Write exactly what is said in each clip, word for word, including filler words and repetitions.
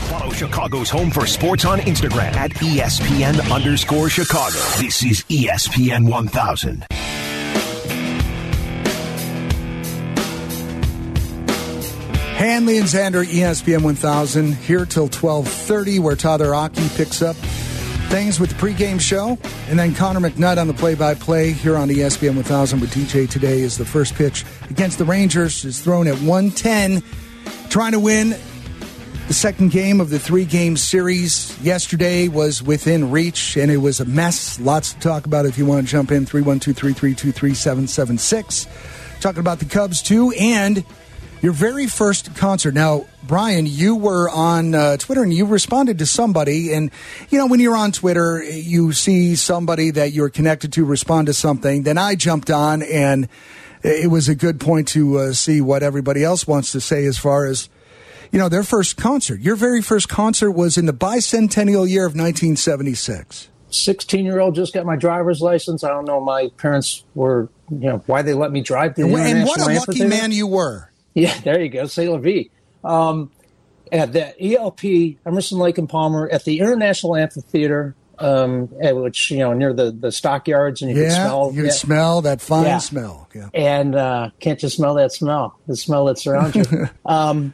Follow Chicago's Home for Sports on Instagram at E S P N underscore Chicago. This is E S P N one thousand. Hanley and Xander, E S P N one thousand, here till twelve thirty, where Tyler Aki picks up things with the pregame show. And then Connor McNutt on the play-by-play here on E S P N one thousand with D J today is the first pitch against the Rangers. Is thrown at one ten, trying to win the second game of the three-game series. Yesterday was within reach, and it was a mess. Lots to talk about if you want to jump in. three one two, three three two, three seven seven six. Talking about the Cubs, too, and your very first concert. Now, Brian, you were on uh, Twitter and you responded to somebody. And, you know, when you're on Twitter, you see somebody that you're connected to respond to something. Then I jumped on, and it was a good point to uh, see what everybody else wants to say as far as, you know, their first concert. Your very first concert was in the bicentennial year of nineteen seventy-six. sixteen-year-old just got my driver's license. I don't know. My parents were, you know, why they let me drive the and, International and what a lucky Amphitheater. man you were. Yeah, there you go. C'est la vie. Um, at the E L P, Emerson, Lake and Palmer, at the International Amphitheater, um, at which, you know, near the, the stockyards, and you yeah, can smell. You can yeah. smell that fine yeah. smell. Yeah. And uh, can't just smell that smell, the smell that surrounds you. um,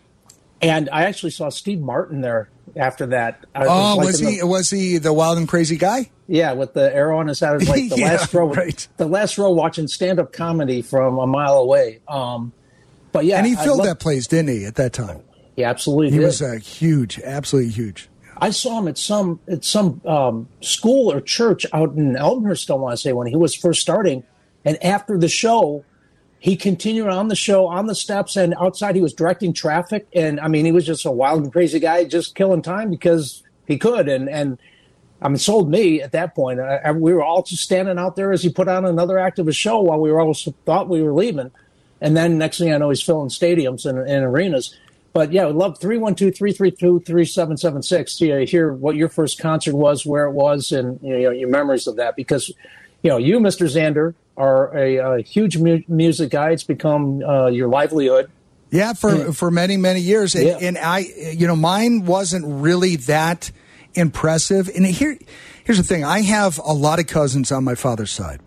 and I actually saw Steve Martin there after that. I oh, was, was like he the, was he the wild and crazy guy? Yeah, with the arrow on his head. It was like the yeah, last row, right. the last row watching stand-up comedy from a mile away. Um, but yeah, and he filled loved, that place, didn't he? At that time, he absolutely he did. was uh, huge, absolutely huge. I saw him at some at some um, school or church out in Elmhurst, I want to say, when he was first starting. And after the show, he continued on the show, on the steps, and outside he was directing traffic. And, I mean, he was just a wild and crazy guy just killing time because he could. And, and I mean, sold me at that point. I, I, we were all just standing out there as he put on another act of his show while we were all thought we were leaving. And then next thing I know, he's filling stadiums and, and arenas. But, yeah, I would love three one two, three three two, three seven seven six to hear what your first concert was, where it was, and you know, your memories of that. Because, you know, you, Mister Xander, are a, a huge mu- music guy. It's become uh, your livelihood. Yeah, for, and, for many, many years. And, yeah. and I, you know, mine wasn't really that impressive. And here, here's the thing. I have a lot of cousins on my father's side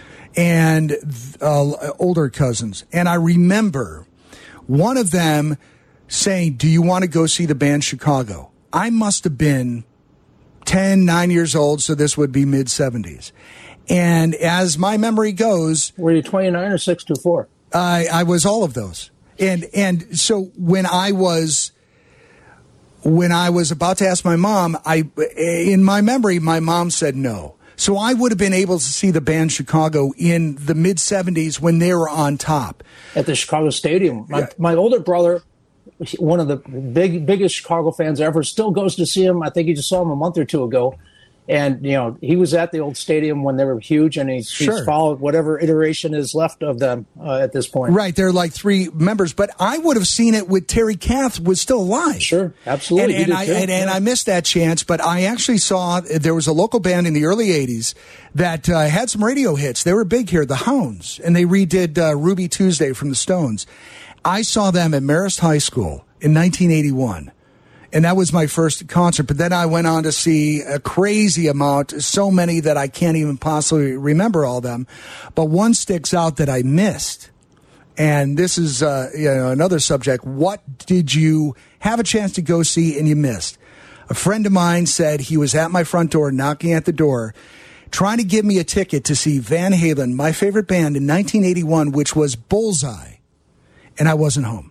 and uh, older cousins. And I remember one of them saying, do you want to go see the band Chicago? I must have been ten, nine years old, so this would be mid-seventies. And as my memory goes... Were you twenty-nine or six to four? I, I was all of those. And and so when I was... When I was about to ask my mom, I in my memory, my mom said no. So I would have been able to see the band Chicago in the mid-seventies when they were on top. At the Chicago Stadium. My, Yeah. my older brother, one of the big biggest Chicago fans ever, still goes to see him. I think he just saw him a month or two ago. And, you know, he was at the old stadium when they were huge, and he's, Sure. he's followed whatever iteration is left of them uh, at this point. Right, they're like three members. But I would have seen it with Terry Kath was still alive. Sure, absolutely. And, and, I, and, and I missed that chance, but I actually saw there was a local band in the early eighties that uh, had some radio hits. They were big here, the Hounds, and they redid uh, Ruby Tuesday from the Stones. I saw them at Marist High School in nineteen eighty-one. And that was my first concert. But then I went on to see a crazy amount, so many that I can't even possibly remember all of them. But one sticks out that I missed. And this is uh, you know, another subject. What did you have a chance to go see and you missed? A friend of mine said he was at my front door, knocking at the door, trying to give me a ticket to see Van Halen, my favorite band, in nineteen eighty-one, which was Bullseye. And I wasn't home.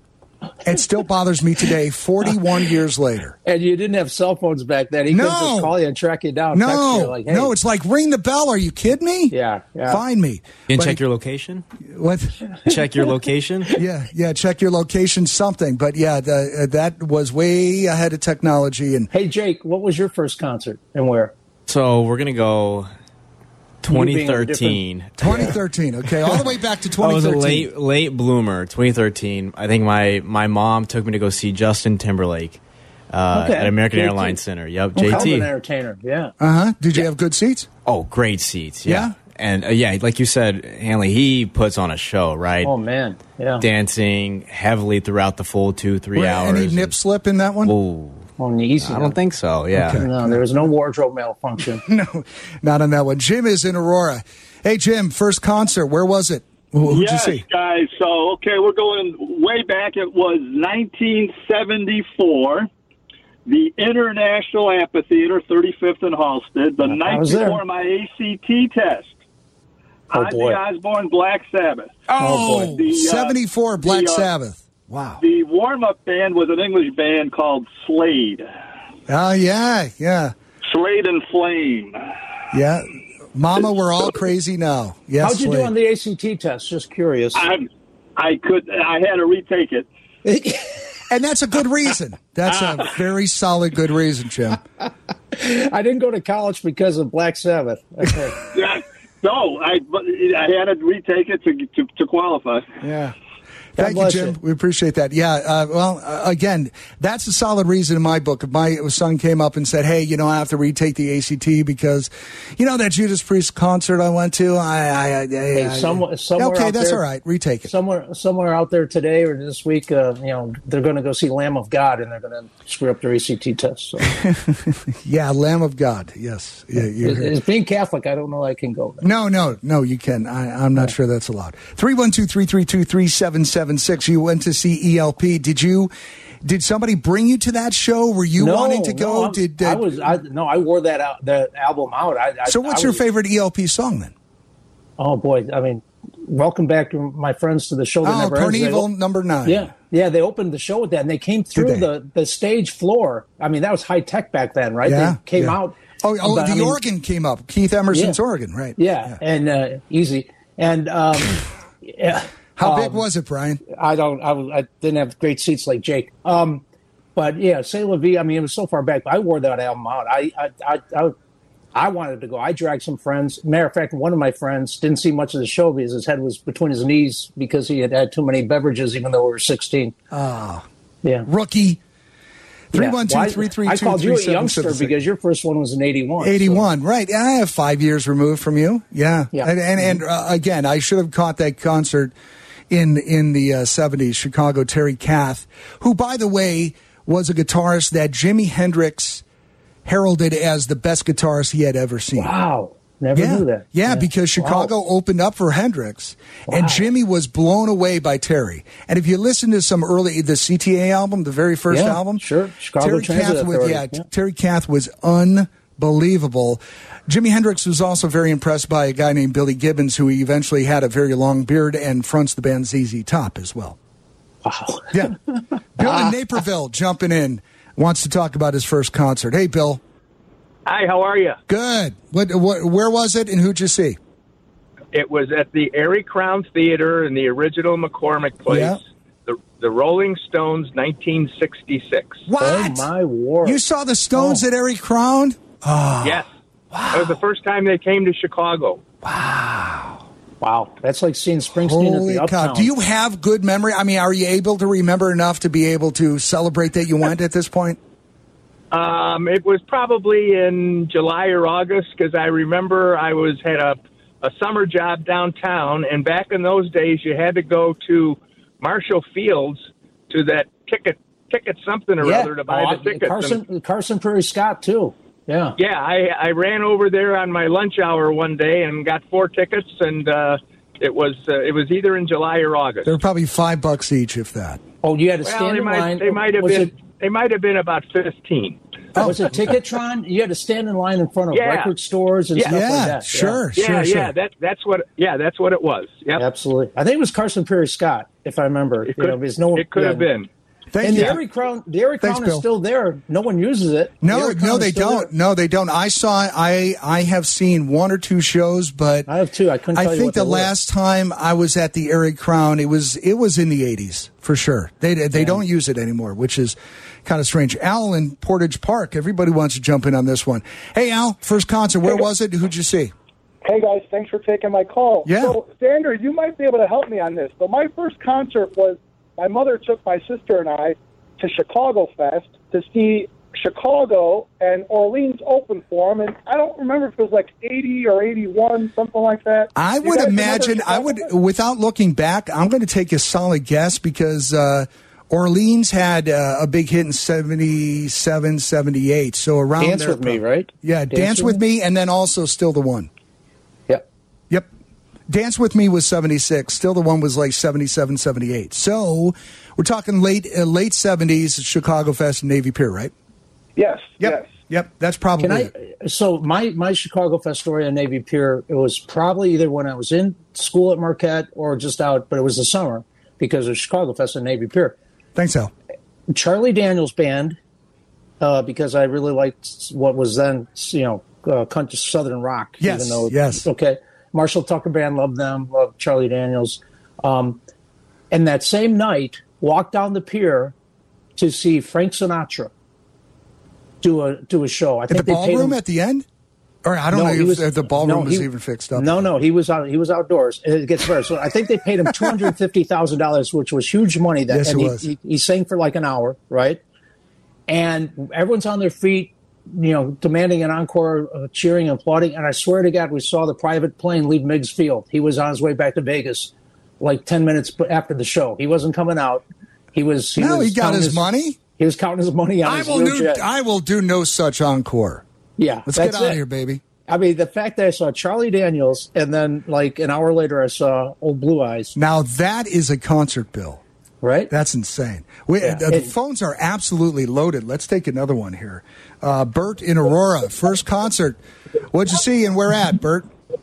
It still bothers me today, forty-one years later. And you didn't have cell phones back then. He No. couldn't just call you and track you down. No, text you like, hey. no, it's like ring the bell. Are you kidding me? Yeah, yeah. Find me. You can But check it- your location? What? Check your location? Yeah, yeah, check your location, something. But yeah, the, uh, that was way ahead of technology. And Hey, Jake, what was your first concert and where? So we're going to go twenty thirteen. twenty thirteen, okay, all the way back to I twenty was a thirteen. late late bloomer, twenty thirteen. I think my, my mom took me to go see Justin Timberlake uh, Okay. at American J T. Airlines Center. Yep, Hell of J T. an entertainer, yeah. Uh huh. Did you have good seats? Oh, great seats. Yeah. and uh, yeah, like you said, Hanley, he puts on a show, right? Oh man, yeah, dancing heavily throughout the full two, three Were hours. Any nip slip in that one? Oh, oh easy. I don't think so. Yeah, Okay. No, there was no wardrobe malfunction. No, not on that one. Jim is in Aurora. Hey, Jim, first concert. Where was it? Who, who'd yes, you see? guys. So, okay, we're going way back. It was nineteen seventy-four. The International Amphitheater, thirty-fifth and Halsted. The night before my A C T test. Oh, boy. Ozzy Osbourne, Black Sabbath. Oh, The, uh, seventy-four Black the, uh, Sabbath. Wow. The warm-up band was an English band called Slade. Oh, yeah, yeah. Slade and Flame. Yeah. Mama, we're all crazy now. Yes, How'd you do Slade. on the A C T test? Just curious. I, I could. I had to retake it. And that's a good reason. That's a very solid good reason, Jim. I didn't go to college because of Black Sabbath. Okay. Yeah, no, I I had to retake it to to, to qualify. Yeah. God Thank you, bless Jim. you. We appreciate that. Yeah. Uh, well, uh, again, that's a solid reason in my book. If my son came up and said, "Hey, you know, I have to retake the A C T because, you know, that Judas Priest concert I went to, I, I, I, Hey, I somewhere, somewhere okay, out that's there, all right. Retake it. Somewhere, somewhere out there today or this week, uh, you know, they're going to go see Lamb of God, and they're going to screw up their A C T test. So. Yeah, Lamb of God. Yes. Yeah, you're as, here. as being Catholic, I don't know I can go there. No, no, no, you can. I, I'm not sure that's allowed. three one two, three three two, three seven seven six. You went to see E L P. Did you, did somebody bring you to that show? Were you no, wanting to go? No, I'm- did, uh, I was? I, no, I wore that out, that album out. I, I, so what's I your was- favorite E L P song then? Oh boy, I mean, welcome back to my friends to the show. That Oh, never ends. They- Carnival number nine. Yeah, yeah. They opened the show with that, and they came through they? the, the stage floor. I mean, that was high tech back then, right? Yeah, They came yeah. out. Oh, oh but, the I mean, organ came up. Keith Emerson's Yeah. organ, right? Yeah, and uh, easy. And um, yeah, How um, big was it, Brian? I don't. I, was, I didn't have great seats like Jake. Um, but yeah, C'est La Vie. I mean, it was so far back. I wore that album out. I, I, I, I, I wanted to go. I dragged some friends. Matter of fact, one of my friends didn't see much of the show because his head was between his knees because he had had too many beverages, even though we were sixteen. Oh, Yeah, rookie. three Yeah. one two, Well, I- three three two, I called you three a seven youngster seven six. because your first one was in eighty-one. so- eighty-one, right. I have five years removed from you. Yeah. Yeah. And, and, and uh, again, I should have caught that concert in in the uh, seventies, Chicago, Terry Kath, who, by the way, was a guitarist that Jimi Hendrix heralded as the best guitarist he had ever seen. Wow, never Yeah. knew that. Yeah, because Chicago Wow. opened up for Hendrix, and Wow. Jimmy was blown away by Terry. And if you listen to some early, the C T A album, the very first Yeah, album, sure. Chicago Terry Transit Kath was, Authority, yeah, yeah. Terry Kath was unbelievable. Jimi Hendrix was also very impressed by a guy named Billy Gibbons, who he eventually had a very long beard and fronts the band Z Z Top as well. Wow. Yeah, Bill in Naperville jumping in wants to talk about his first concert. Hey, Bill. Hi, how are you? Good. What, what? Where was it, and who'd you see? It was at the Erie Crown Theater in the original McCormick Place. Yeah. The, the Rolling Stones, nineteen sixty-six. What? Oh my word! You saw the Stones Oh. at Erie Crown? Oh, Yes. That was the first time they came to Chicago. Wow, that's like seeing Springsteen holy at the cow! Uptown. Do you have good memory? I mean, are you able to remember enough to be able to celebrate that you went at this point? Um, it was probably in July or August because I remember I was had a, a summer job downtown, and back in those days you had to go to Marshall Fields to that ticket ticket something or yeah, other to buy oh, the tickets. And- Carson Carson Prairie Scott too. Yeah, Yeah, I, I ran over there on my lunch hour one day and got four tickets, and uh, it was uh, it was either in July or August. They're probably five bucks each, if that. Oh, you had to Well, stand they in might line. they might have was been It, they might have been about fifteen. was it Ticketron? You had to stand in line in front of Yeah. record stores and Yeah. stuff Yeah, like that. sure, Yeah, sure, yeah, sure. that that's what yeah that's what it was. Yep. Absolutely. I think it was Carson Prairie Scott, if I remember. It You could, know, because no one, it could yeah. have been. Thank And you. the Erie Crown, the Erie Thanks, Crown is Bill. still there. No one uses it. The No, Erie Crown no, is they still don't. there. No, they don't. I saw. I I have seen one or two shows, but I have two. I couldn't tell I you think what the they were. last time I was at the Erie Crown, it was it was in the eighties for sure. They they don't use it anymore, which is kind of strange. Al in Portage Park. Everybody wants to jump in on this one. Hey, Al, first concert. Where was it? Who'd you see? Hey, guys, thanks for taking my call. Yeah. So, Sander, you might be able to help me on this. So my first concert was my mother took my sister and I to Chicago Fest to see Chicago, and Orleans opened for them, and I don't remember if it was like eighty or eighty-one, something like that. I would imagine, I would, without looking back, I'm going to take a solid guess because uh, Orleans had uh, a big hit in seventy-seven, seventy-eight. So around Dance there, with Me, right? Yeah, Dance, Dance with me, and then also Still the One. Yep. Yep. Dance with Me was seventy-six. Still the One was like seventy-seven, seventy-eight. So we're talking late uh, late seventies, Chicago Fest and Navy Pier, right? Yes. Yep. Yes. Yep. That's probably Can I, it. So my, my Chicago Fest story on Navy Pier, it was probably either when I was in school at Marquette or just out, but it was the summer because of Chicago Fest and Navy Pier. Thanks, Al. Charlie Daniels Band, uh, because I really liked what was then, you know, uh, country Southern rock. Yes, even though, yes. Okay. Marshall Tucker Band, loved them, loved Charlie Daniels. Um, and that same night, walked down the pier to see Frank Sinatra do a do a show. I At think the they paid ballroom him, at the end? Or I don't No, know he if, was- if the ballroom no, was he- even fixed up. No, no, he was out. He was outdoors. It gets better. So I think they paid him two hundred fifty thousand dollars, which was huge money. That Yes, and it he, was. He, he sang for like an hour, right? And everyone's on their feet, you know, demanding an encore, uh, cheering and applauding. And I swear to God, we saw the private plane leave Meigs Field. He was on his way back to Vegas, like ten minutes after the show. He wasn't coming out. He was. He No, was he got counting his money. He was counting his money on I his will do. Learjet. I will do no such encore. Yeah, Let's that's get out it. of here, baby. I mean, the fact that I saw Charlie Daniels and then, like, an hour later, I saw Old Blue Eyes, Now that is a concert bill. right? That's insane. We, Yeah. the, the It- phones are absolutely loaded. Let's take another one here. Uh, Bert in Aurora, first concert. What'd you see and where at, Bert?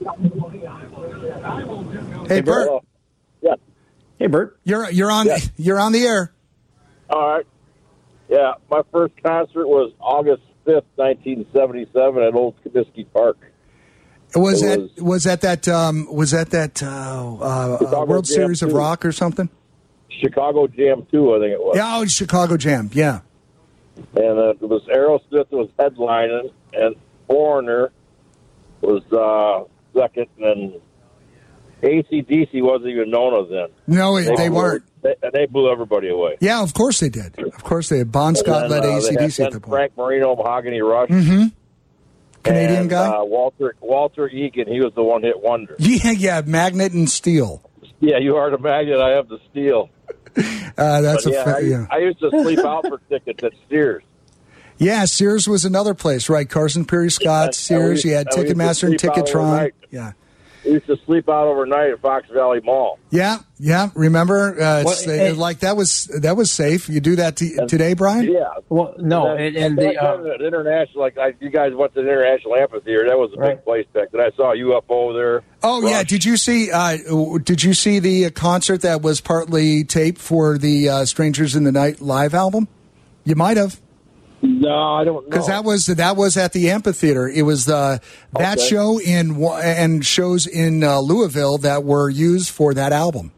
Hey, Bert, Yeah. Hey, Bert. you're you're on Yeah. you're on the air. All right. Yeah, my first concert was August fifth, nineteen seventy-seven, at Old Comiskey Park. Was It that was- was that that um, was that that uh, uh, uh, World Jam Series of two. Rock or something? Chicago Jam two, I think it was. Yeah, oh, Chicago Jam. Yeah. And uh, it was Aerosmith was headlining, and Foreigner was uh, second, and A C D C wasn't even known as then. No, they, blew- weren't. They, and they blew everybody away. Yeah, of course they did. Of course they did. Bon Scott And led then, uh, A C they D had C at then the point. Frank Marino, Mahogany Rush. Mm-hmm. Canadian and, guy? Uh, Walter Walter Egan, he was the one hit wonder. Yeah, yeah, Magnet and Steel. Yeah, you are the magnet, I have the steel. Uh, that's But a yeah, fa- I, yeah. I used to sleep out for tickets at Sears. Yeah, Sears was another place, right? Carson Perry Scott, And- Sears. and we- You had and we used to Ticketmaster and sleep out Ticketron. overnight. Yeah, We used to sleep out overnight at Fox Valley Mall. yeah, yeah. Remember, uh, it's, Well, uh, and- like that was that was safe. You do that t- And- today, Brian? Yeah. Well, no, And, and, and back the uh, then at international, like I, you guys went to the International Amphitheater. That was a Right. big place back then. I saw a U F O there. Oh yeah. Rush. Did you see? Uh, did you see the uh, concert that was partly taped for the uh, Strangers in the Night live album? You might have. No, I don't know. Because that was that was at the amphitheater. It was uh, that Okay. show in wa- and shows in uh, Louisville that were used for that album.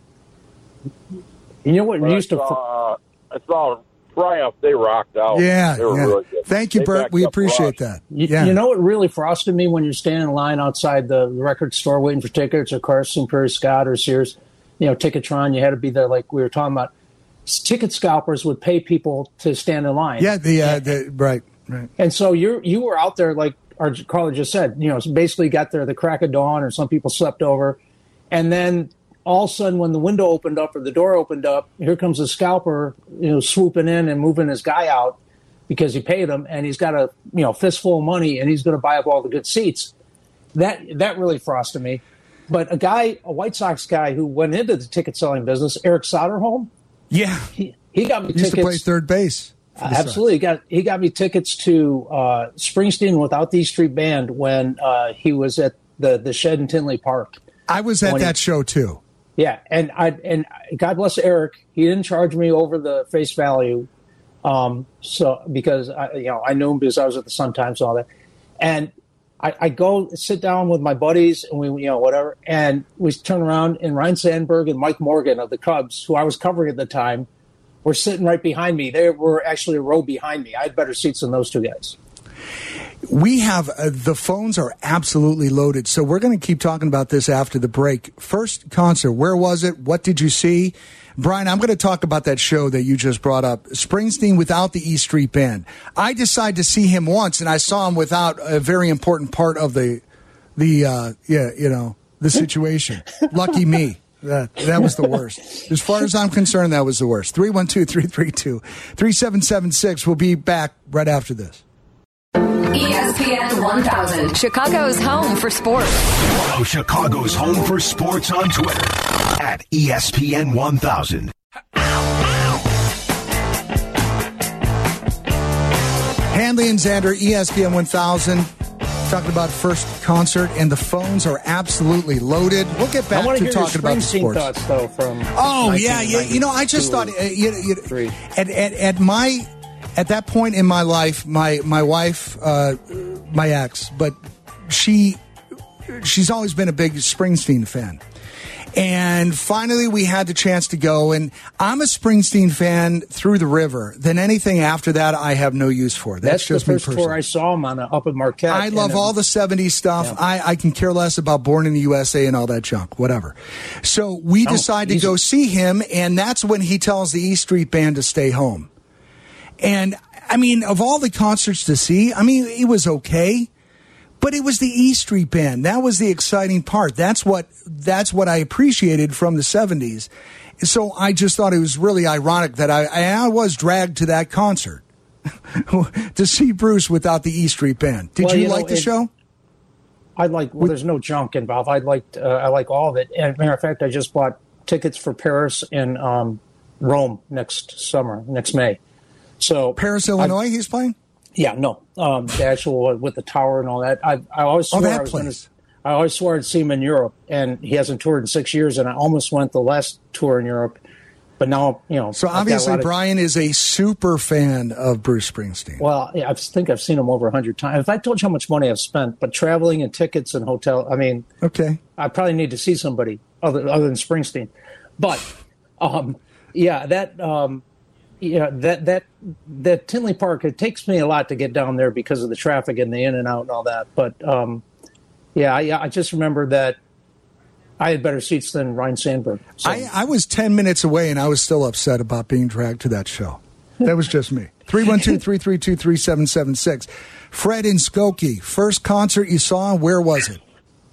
you know what But I used to. saw, uh, I saw Triumph. They rocked out. Yeah, they were yeah. really good. Thank you, They Bert. backed We up appreciate Rush. that. You, yeah, you know what really frosted me when you're standing in line outside the record store waiting for tickets, or Carson Perry Scott or Sears, you know, Ticketron. You had to be there, like we were talking about. Ticket scalpers would pay people to stand in line. yeah, the, uh, the right, right. And so you you were out there, like our caller just said, you know, basically got there the crack of dawn, or some people slept over. And then all of a sudden, when the window opened up or the door opened up, here comes a scalper, you know, swooping in and moving his guy out because he paid him, and he's got a, you know, fistful of money, and he's going to buy up all the good seats. That that really frosted me. But a guy, a White Sox guy who went into the ticket selling business, Eric Soderholm, Yeah, he, he got me he used tickets. to play third base. for Uh, the Sox. absolutely, he got he got me tickets to uh, Springsteen without the E Street Band when uh, he was at the the Shed in Tinley Park. I was at when he- that show too. Yeah, and I and God bless Eric, he didn't charge me over the face value, um, so because I you know I knew him because I was at the Sun Times and all that, and I, I go sit down with my buddies and we you know whatever, and we turn around and Ryan Sandberg and Mike Morgan of the Cubs, who I was covering at the time, were sitting right behind me. They were actually a row behind me. I had better seats than those two guys. We have uh, the phones are absolutely loaded, so we're going to keep talking about this after the break. First concert, where was it? What did you see? Brian, I'm going to talk about that show that you just brought up, Springsteen without the E Street Band. I decided to see him once, and I saw him without a very important part of the, the uh, yeah, you know, the situation. Lucky me. That, that was the worst. As far as I'm concerned, that was the worst. three one two, three three two, three seven seven six. We'll be back right after this. E S P N one thousand, Chicago's home for sports. Follow Chicago's home for sports on Twitter at E S P N one thousand. Hanley and Xander, E S P N one thousand. Talking about first concert, and the phones are absolutely loaded. We'll get back I to hear talking about the sports. Thoughts, though, from oh yeah, yeah. You know, I just thought uh, you, you, at, at at my at that point in my life, my my wife, uh, my ex, but she she's always been a big Springsteen fan. And finally, we had the chance to go. And I'm a Springsteen fan through the river. Then anything after that, I have no use for. That's, That's just the me first personally. tour I saw him on a, up at Marquette. I love all the seventies stuff. Yeah. I, I can care less about Born in the U S A and all that junk, whatever. So we no, decide to go see him, and that's when he tells the E Street Band to stay home. And, I mean, of all the concerts to see, I mean, it was okay. But it was the E Street Band. That was the exciting part. That's what that's what I appreciated from the seventies. So I just thought it was really ironic that I, I was dragged to that concert to see Bruce without the E Street Band. Did well, you, you like know, the it, show? I like. Well, there's no junk involved. I liked. Uh, I like all of it. And matter of fact, I just bought tickets for Paris and um, Rome next summer, next May. So Paris, Illinois, I, he's playing. Yeah, no, um, the actual with the tower and all that. I, I always swore oh, that I was place. Gonna, I always swore I'd see him in Europe, and he hasn't toured in six years. And I almost went the last tour in Europe, but now you know. So obviously, Brian of, is a super fan of Bruce Springsteen. Well, yeah, I think I've seen him over a hundred times. If I told you how much money I've spent, but traveling and tickets and hotel, I mean, okay, I probably need to see somebody other other than Springsteen. But um, yeah, that. Um, Yeah, that that that Tinley Park. It takes me a lot to get down there because of the traffic and the in and out and all that. But um, yeah, I, I just remember that I had better seats than Ryan Sandberg. So. I, I was ten minutes away, and I was still upset about being dragged to that show. That was just me. three one two, three three two, three seven seven six. Fred in Skokie, first concert you saw, where was it?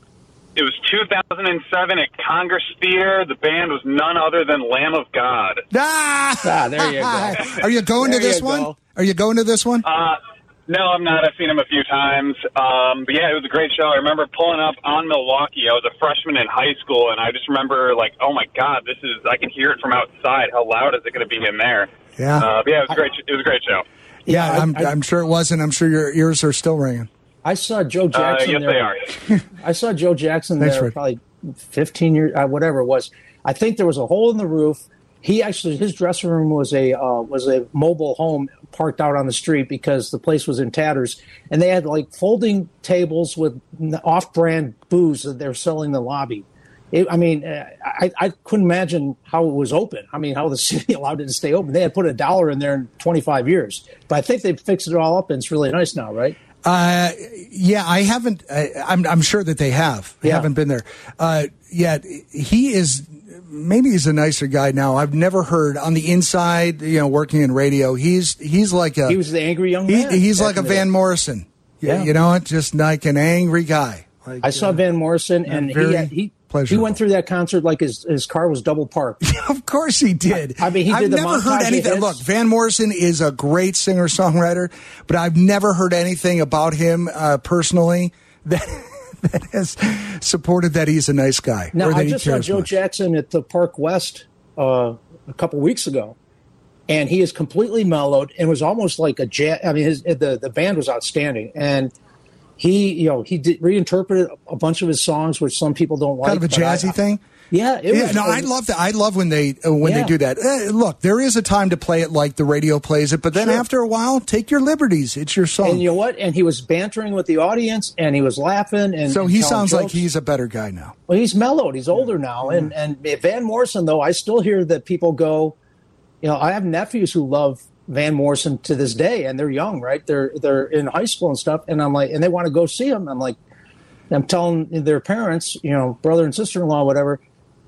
It was two thousand seven at Congress Theater. The band was none other than Lamb of God. Ah, ah there you go. Are you going there to this one? Go. Are you going to this one? Uh, no, I'm not. I've seen him a few times. Um, but yeah, it was a great show. I remember pulling up on Milwaukee. I was a freshman in high school, and I just remember like, oh my God, this is, I can hear it from outside. How loud is it going to be in there? Yeah. Uh, but yeah, it was a great, it was a great show. Yeah, yeah I'm, I, I'm sure it was, and I'm sure your ears are still ringing. I saw Joe Jackson uh, yes, there. they are. I saw Joe Jackson Thanks, there Rick. probably fifteen years, uh, whatever it was. I think there was a hole in the roof. He actually, his dressing room was a uh, was a mobile home parked out on the street because the place was in tatters, and they had like folding tables with off-brand booze that they're selling in the lobby. It, I mean, uh, I, I couldn't imagine how it was open. I mean, how the city allowed it to stay open. They had put a dollar in there in twenty-five years, but I think they've fixed it all up, and it's really nice now, right? Uh, yeah, I haven't. Uh, I'm, I'm sure that they have. I yeah. haven't been there uh, yet. He is. Maybe he's a nicer guy now. I've never heard on the inside. You know, working in radio, he's he's like a. He was the angry young he, man. He's like a Van Morrison. Yeah, you know, just like an angry guy. Like, I saw uh, Van Morrison, and he had, he. He went through that concert like his, his car was double parked. Of course he did. I, I mean, he did I've the never heard anything. Look, Van Morrison is a great singer-songwriter, but I've never heard anything about him uh, personally that that has supported that he's a nice guy. Now, or that I just he saw cares Joe much. Jackson at the Park West uh, a couple weeks ago, and he is completely mellowed and was almost like a jazz. I mean, his, the the band was outstanding, and he, you know, he did, reinterpreted a bunch of his songs, which some people don't like. Kind of a jazzy I, thing. Yeah, it yeah. was, No, I love that. I love when they uh, when yeah. they do that. Uh, look, there is a time to play it like the radio plays it, but then sure. after a while, take your liberties. It's your song. And you know what? And he was bantering with the audience, and he was laughing. And so and he sounds jokes. like he's a better guy now. Well, he's mellowed. He's older now, and and Van Morrison, though, I still hear that people go. You know, I have nephews who love Van Morrison to this day, and they're young, right? They're they're in high school and stuff, and I'm like, and they want to go see him. I'm like, I'm telling their parents, you know, brother and sister-in-law, whatever,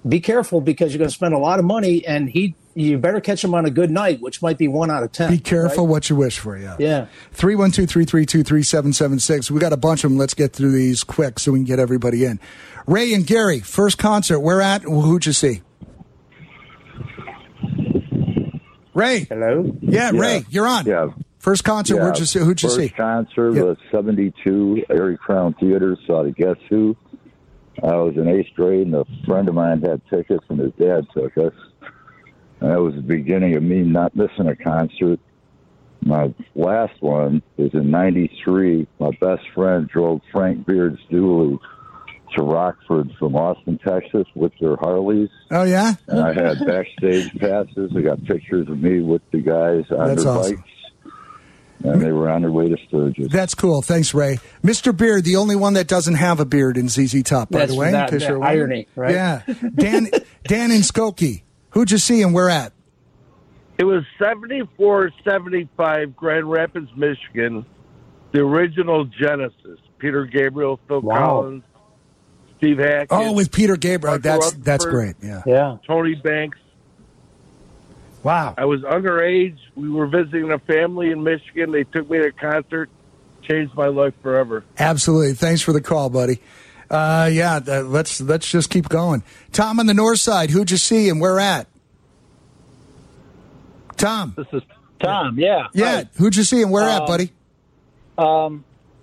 be careful because you're going to spend a lot of money, and he you better catch him on a good night, which might be one out of ten. Be careful right? what you wish for, yeah. Yeah. three one two, three three two, three seven seven six. We got a bunch of them. Let's get through these quick so we can get everybody in. Ray and Gary, first concert. Where at? Who'd you see? Ray. Hello? Yeah, yeah. Ray, you're on. Yeah. First concert, yeah. where'd you see? Who'd you First see? First concert yep. was seventy-two, Erie Crown Theater, saw the Guess Who. I was in eighth grade, and a friend of mine had tickets, and his dad took us. And that was the beginning of me not missing a concert. My last one is in ninety-three. My best friend drove Frank Beard's dually to Rockford from Austin, Texas, with their Harleys. Oh, yeah? And I had backstage passes. I got pictures of me with the guys on That's their awesome. bikes. And they were on their way to Sturgis. That's cool. Thanks, Ray. Mister Beard, the only one that doesn't have a beard in Z Z Top, by That's the way. That, that irony, right? Yeah. Dan, Dan in Skokie. Who'd you see and where at? It was seventy-four seventy-five, Grand Rapids, Michigan. The original Genesis. Peter Gabriel, Phil wow. Collins, Steve Hackett. Oh, with Peter Gabriel. Mark That's Rutherford, that's great. Yeah. Yeah. Tony Banks. Wow. I was underage. We were visiting a family in Michigan. They took me to a concert. Changed my life forever. Absolutely. Thanks for the call, buddy. Uh, yeah, uh, let's let's just keep going. Tom on the north side, who'd you see and where at? Tom. This is Tom, yeah. Yeah, Hi. who'd you see and where um, at, buddy? Um,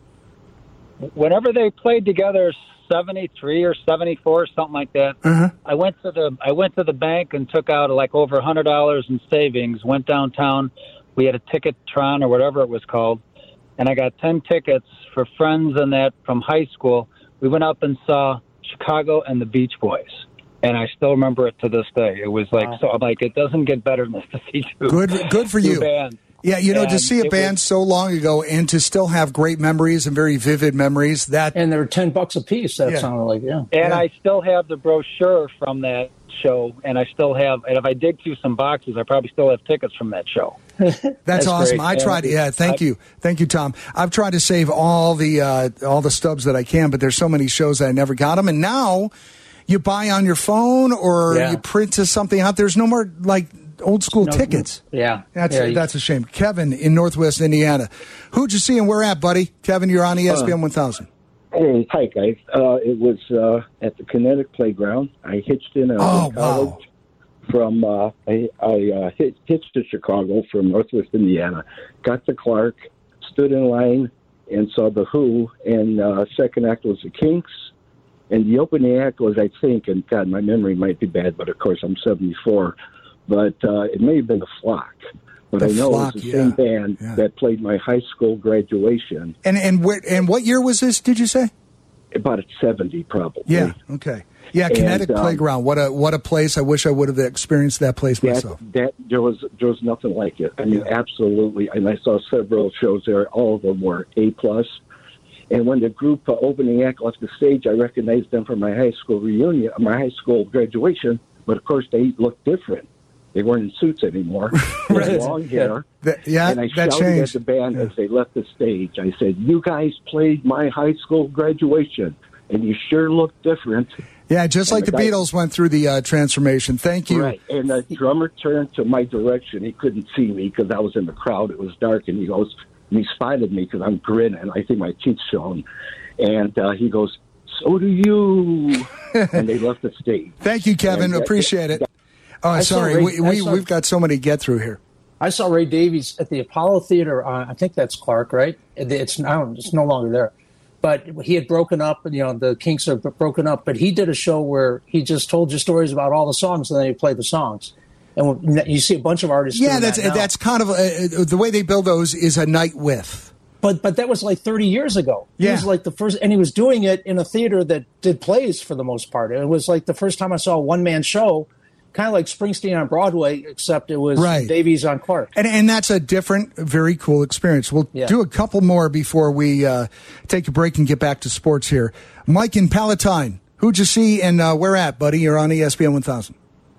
whenever they played together, seventy-three or seventy-four, something like that. Uh-huh. I went to the I went to the bank and took out like over a hundred dollars in savings. Went downtown. We had a Ticketron or whatever it was called, and I got ten tickets for friends and that from high school. We went up and saw Chicago and the Beach Boys, and I still remember it to this day. It was like wow. so. I'm like, it doesn't get better than to see two. Good, good for you. Bands. Yeah, you know, and to see a band was, so long ago and to still have great memories and very vivid memories. That and they were ten bucks a piece. That yeah. sounded like yeah. And yeah. I still have the brochure from that show, and I still have. And if I dig through some boxes, I probably still have tickets from that show. That's, That's awesome. Great. I tried. Yeah, thank I, you, thank you, Tom. I've tried to save all the uh, all the stubs that I can, but there's so many shows that I never got them, and now you buy on your phone or yeah. you print to something out. There's no more like. Old school no, tickets. Yeah. That's yeah, that's a shame. Kevin in Northwest Indiana. Who'd you see and where at, buddy? Kevin, you're on E S P N uh, one thousand. Hey, hi, guys. Uh, it was uh, at the Kinetic Playground. I hitched in a oh, college wow. from, uh, I, I uh, hit, hitched to Chicago from Northwest Indiana. Got to Clark, stood in line, and saw The Who, and uh, second act was the Kinks. And the opening act was, I think, and God, my memory might be bad, but of course I'm seventy-four, but uh, it may have been the Flock. But the I know Flock, it was the yeah. same band yeah. that played my high school graduation. And and where, and what year was this? Did you say? About at seventy, probably. Yeah. Okay. Yeah. Kinetic and, um, Playground. What a what a place. I wish I would have experienced that place that, myself. That there was there was nothing like it. I mean, yeah. absolutely. And I saw several shows there. All of them were A plus. And when the group uh, opening act left the stage, I recognized them from my high school reunion, my high school graduation. But of course, they looked different. They weren't in suits anymore. They right. had long hair. That, yeah, and I that shouted changed. at the band yeah. as they left the stage. I said, "You guys played my high school graduation, and you sure look different." Yeah, just and like the, the guy, Beatles went through the uh, transformation. Thank you. Right. And the drummer turned to my direction. He couldn't see me because I was in the crowd. It was dark, and he goes, and he spotted me because I'm grinning. I think my teeth shone. And uh, he goes, "So do you." And they left the stage. Thank you, Kevin. And, Appreciate uh, it. Oh, I sorry. Ray, we, we, saw, we've got so many get through here. I saw Ray Davies at the Apollo Theater. Uh, I think that's Clark, right? It's now it's no longer there. But he had broken up, and you know the Kinks are broken up. But he did a show where he just told you stories about all the songs, and then he played the songs. And you see a bunch of artists. Yeah, doing that's that now. that's kind of a, the way they build those is a night with. But but that was like thirty years ago. Yeah. He was like the first, and he was doing it in a theater that did plays for the most part. And it was like the first time I saw a one man show. Kind of like Springsteen on Broadway, except it was right. Davies on Clark. And and that's a different, very cool experience. We'll yeah. do a couple more before we uh, take a break and get back to sports here. Mike in Palatine, who'd you see and uh, where at, buddy? You're on E S P N one thousand.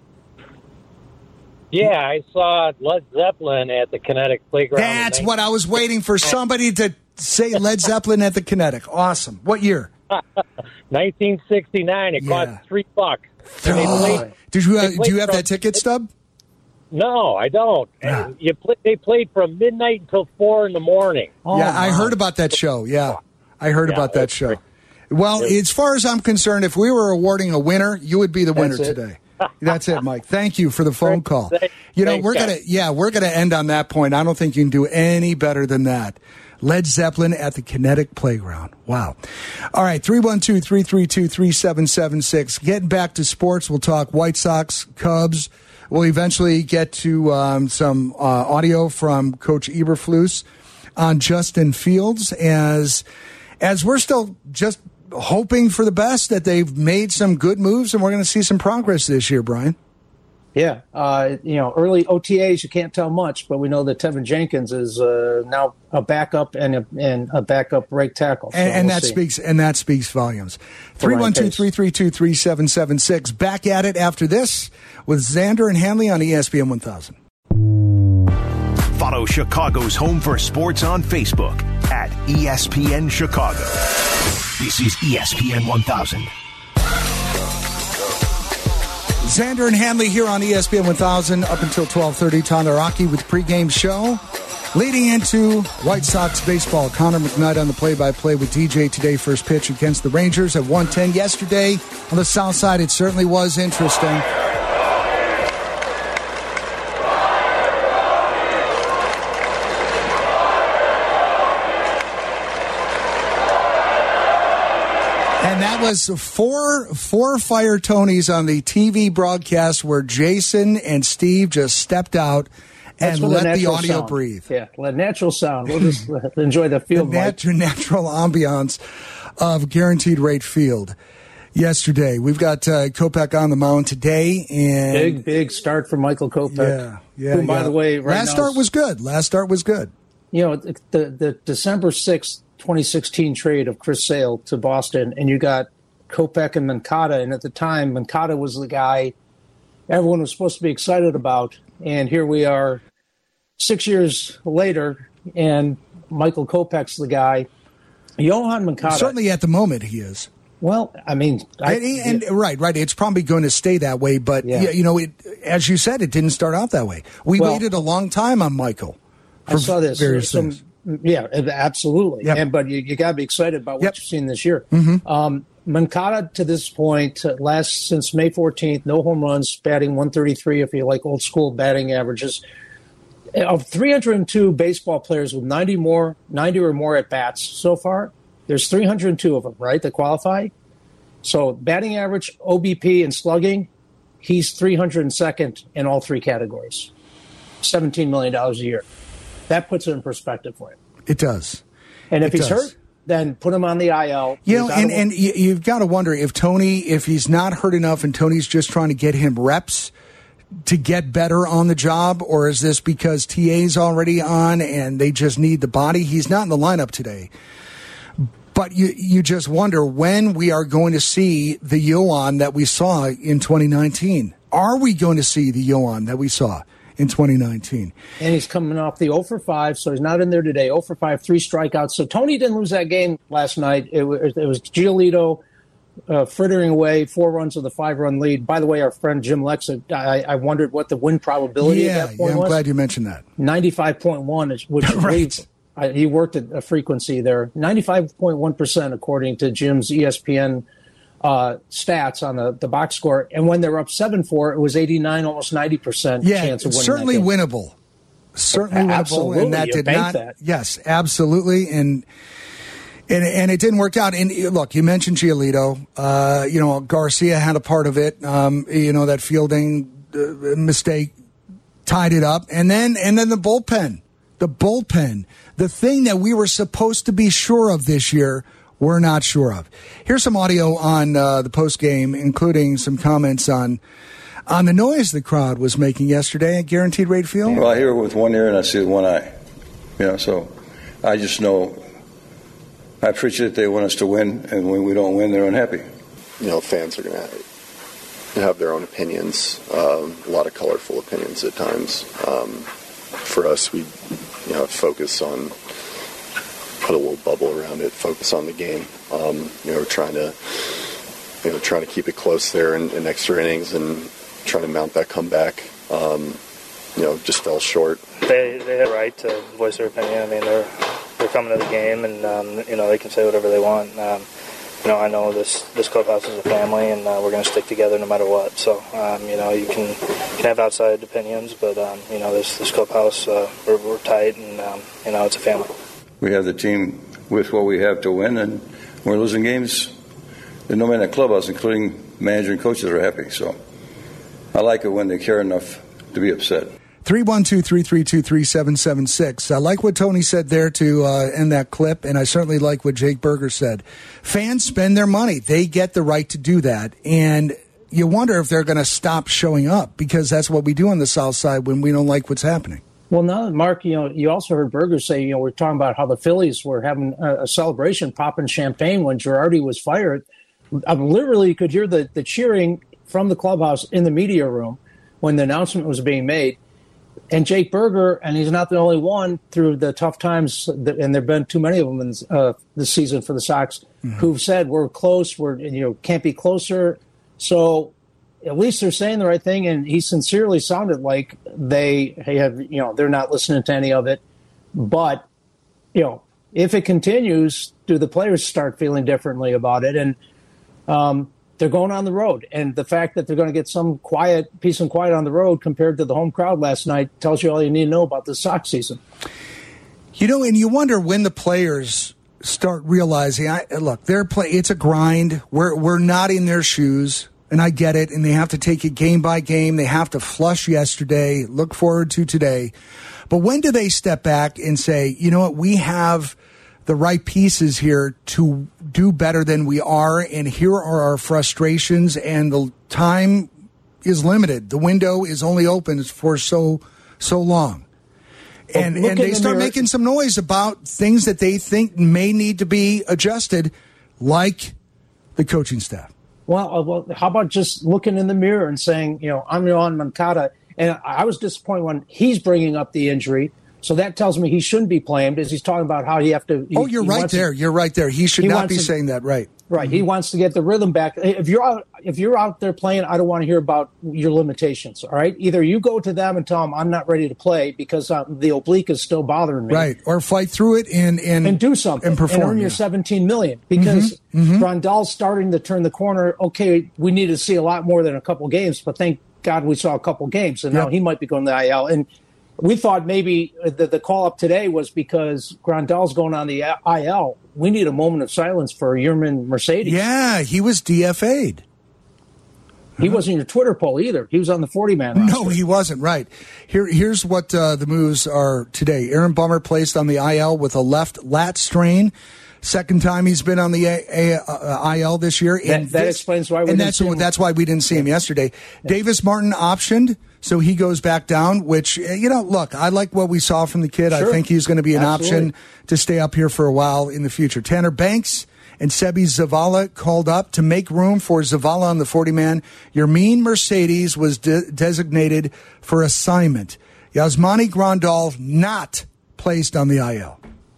Yeah, I saw Led Zeppelin at the Kinetic Playground. That's what I was waiting for, somebody to say Led Zeppelin at the Kinetic. Awesome. What year? nineteen sixty-nine. It yeah. cost three bucks. Oh, did you? Uh, do you have from, that ticket stub? No, I don't. Yeah. And you play, they played from midnight until four in the morning. Oh, yeah, I heard about that show. Yeah, I heard yeah, about that show. Great. Well, as far as I'm concerned, if we were awarding a winner, you would be the winner today. That's it, Mike. Thank you for the phone call. You know, Thanks, we're gonna yeah, we're gonna end on that point. I don't think you can do any better than that. Led Zeppelin at the Kinetic Playground. Wow. All right, three one two, three three two, three seven seven six. Getting back to sports, we'll talk White Sox, Cubs. We'll eventually get to um, some uh, audio from Coach Eberflus on Justin Fields as as we're still just hoping for the best, that they've made some good moves and we're going to see some progress this year, Brian. Yeah. Uh, you know, early O T As, you can't tell much, but we know that Tevin Jenkins is uh, now a backup and a, and a backup right tackle. So and and we'll that see. speaks and that speaks volumes. three one two, three three two, three seven seven six. Back at it after this with Xander and Hanley on E S P N one thousand. Follow Chicago's Home for Sports on Facebook at E S P N Chicago. This is E S P N one thousand. Xander and Hanley here on E S P N one thousand up until twelve thirty. Tyler Aki with pregame show. Leading into White Sox baseball, Connor McNutt on the play-by-play with D J today. First pitch against the Rangers at one ten. Yesterday on the south side, it certainly was interesting. And that was four four Fire Tonys on the T V broadcast where Jason and Steve just stepped out and let the audio sound. breathe. Yeah, let natural sound. We'll just enjoy the field. The nat- natural ambiance of Guaranteed Rate Field. Yesterday, we've got uh, Kopech on the mound today, and big big start for Michael Kopech. Yeah, yeah. Who, by yeah. the way, right last now start was good. Last start was good. You know, the the, the December sixth. twenty sixteen trade of Chris Sale to Boston, and you got Kopech and Moncada, and at the time, Moncada was the guy everyone was supposed to be excited about, and here we are six years later, and Michael Kopech's the guy. Yohan Moncada. Certainly at the moment he is. Well, I mean... I, and, and, right, right. It's probably going to stay that way, but, yeah. you know, it, as you said, it didn't start out that way. We well, waited a long time on Michael for I saw this. various some, things. Yeah, absolutely. Yep. And but you, you got to be excited about what yep. you've seen this year. Mm-hmm. Um, Moncada to this point, uh, last since May fourteenth, no home runs, batting one thirty-three if you like old school batting averages. Of three hundred two baseball players with ninety more, ninety or more at bats so far, there's three hundred two of them, right, that qualify. So batting average, O B P, and slugging, he's three hundred second in all three categories. seventeen million dollars a year. That puts it in perspective for him. It does. And if it he's does. hurt, then put him on the I L. You know, and, and you've got to wonder if Tony, if he's not hurt enough and Tony's just trying to get him reps to get better on the job, or is this because T A's already on and they just need the body? He's not in the lineup today. But you you just wonder when we are going to see the Yohan that we saw in twenty nineteen. Are we going to see the Yohan that we saw in twenty nineteen? And he's coming off the oh for five, so he's not in there today. oh for five, three strikeouts. So Tony didn't lose that game last night. It was, it was Giolito uh, frittering away four runs with a five-run lead. By the way, our friend Jim Lex, I, I wondered what the win probability yeah, at that point yeah, I'm was. glad you mentioned that. ninety-five point one, which right. I, he worked at a frequency there. ninety-five point one percent according to Jim's E S P N uh, stats on the, the box score. And when they were up seven four, it was eighty-nine, almost ninety percent yeah, chance of winning certainly that game. winnable. Certainly winnable. Absolutely. And that You did banked not. That. Yes, absolutely. And and and it didn't work out. And look, you mentioned Giolito. Uh, you know, Garcia had a part of it. Um, you know, that fielding uh, mistake tied it up. And then and then the bullpen. The bullpen. The thing that we were supposed to be sure of this year, we're not sure of. Here's some audio on uh, the post game, including some comments on on the noise the crowd was making yesterday at Guaranteed Rate Field. Well, I hear it with one ear and I see it with one eye. You know, so I just know I appreciate they want us to win, and when we don't win, they're unhappy. You know, fans are going to have their own opinions, um, a lot of colorful opinions at times. Um, for us, we, you know, focus on, put a little bubble around it, focus on the game. Um, you know, we're trying to you know, trying to keep it close there in, in extra innings and trying to mount that comeback, um, you know, just fell short. They they have a right to voice their opinion. I mean, they're they're coming to the game, and um, you know, they can say whatever they want. Um, you know, I know this this clubhouse is a family, and uh, we're going to stick together no matter what. So, um, you know, you can you can have outside opinions, but um, you know, this this clubhouse, uh, we're, we're tight, and um, you know, it's a family. We have the team with what we have to win, and we're losing games. And no man in the clubhouse, including manager and coaches, are happy. So, I like it when they care enough to be upset. three one two, three three two, three seven seven six. I like what Tony said there to uh, end that clip, and I certainly like what Jake Berger said. Fans spend their money. They get the right to do that, and you wonder if they're going to stop showing up, because that's what we do on the South Side when we don't like what's happening. Well, now, Mark, you know, you also heard Berger say, you know, we're talking about how the Phillies were having a, a celebration, popping champagne when Girardi was fired. I literally could hear the, the cheering from the clubhouse in the media room when the announcement was being made. And Jake Berger, and he's not the only one through the tough times, that, and there have been too many of them in, uh, this season for the Sox, mm-hmm. who've said we're close, we're you know can't be closer. So at least they're saying the right thing, and he sincerely sounded like they have you know they're not listening to any of it. But you know if it continues, do the players start feeling differently about it? And um, they're going on the road, and the fact that they're going to get some quiet, peace and quiet on the road compared to the home crowd last night tells you all you need to know about the Sox season. You know, and you wonder when the players start realizing, I, look, they're play. It's a grind. We're we're not in their shoes, and I get it. And they have to take it game by game. They have to flush yesterday, look forward to today. But when do they step back and say, you know what, we have the right pieces here to do better than we are, and here are our frustrations, and the time is limited. The window is only open for so so long. And, and they start mirror. making some noise about things that they think may need to be adjusted, like the coaching staff. Well, uh, well, how about just looking in the mirror and saying, you know, I'm Yoan Moncada, and I was disappointed when he's bringing up the injury. So that tells me he shouldn't be playing, because he's talking about how you have to. He, oh, you're right there. To, you're right there. He should he not be to, saying that. Right. Right. Mm-hmm. He wants to get the rhythm back. If you're out, if you're out there playing, I don't want to hear about your limitations. All right. Either you go to them and tell them I'm not ready to play because uh, the oblique is still bothering me. Right. Or fight through it and and, and do something and perform and earn yeah. your seventeen million dollars, because mm-hmm. Mm-hmm. Grandal's starting to turn the corner. Okay, we need to see a lot more than a couple games, but thank God we saw a couple games, and yep. now he might be going to the I L. And we thought maybe the, the call-up today was because Grandal's going on the I L. We need a moment of silence for Yermin Mercedes. Yeah, he was D F A'd. He uh-huh. wasn't in your Twitter poll either. He was on the forty-man roster. No, he wasn't, right. Here, Here's what uh, the moves are today. Aaron Bummer placed on the I L with a left lat strain. Second time he's been on the a- a- uh, I L this year. That, that this, explains why we and didn't that's, see him. that's why we didn't see him yesterday. Yeah. Davis Martin optioned, so he goes back down, which, you know, look, I like what we saw from the kid. Sure. I think he's going to be an Absolutely. option to stay up here for a while in the future. Tanner Banks and Sebi Zavala called up to make room for Zavala on the forty-man. Yermin Mercedes was de- designated for assignment. Yasmani Grandal not placed on the I L.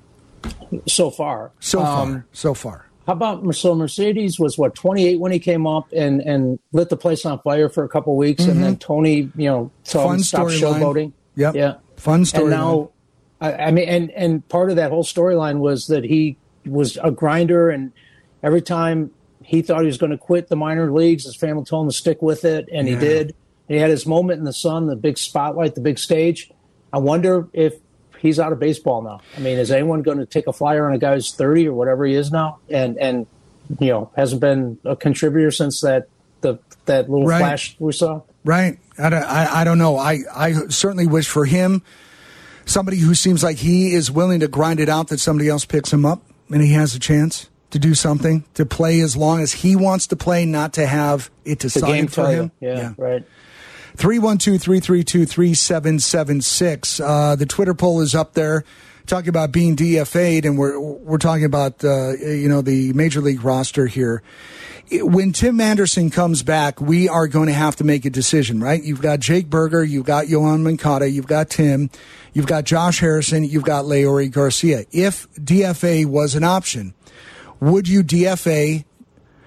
So far. So far. Um, so far. How about so Mercedes was, what, twenty-eight when he came up and, and lit the place on fire for a couple of weeks, mm-hmm. and then Tony, you know, told him to stop showboating. Yep. Yeah. Fun story. And now, I, I mean, and, and part of that whole storyline was that he was a grinder, and every time he thought he was going to quit the minor leagues, his family told him to stick with it, and yeah. he did. He had his moment in the sun, the big spotlight, the big stage. I wonder if he's out of baseball now. I mean, is anyone going to take a flyer on a guy who's thirty or whatever he is now, and and you know hasn't been a contributor since that the that little right. flash we saw? Right. I don't, I, I don't know. I, I certainly wish for him, somebody who seems like he is willing to grind it out, that somebody else picks him up and he has a chance to do something, to play as long as he wants to play, not to have it decided for him. Yeah, yeah, right. three one two, three three two, three seven seven six. Uh, the Twitter poll is up there talking about being D F A'd, and we're we're talking about uh, you know the Major League roster here. When Tim Anderson comes back, we are going to have to make a decision, right? You've got Jake Berger, you've got Yoan Moncada, you've got Tim, you've got Josh Harrison, you've got Leury Garcia. If D F A was an option, would you D F A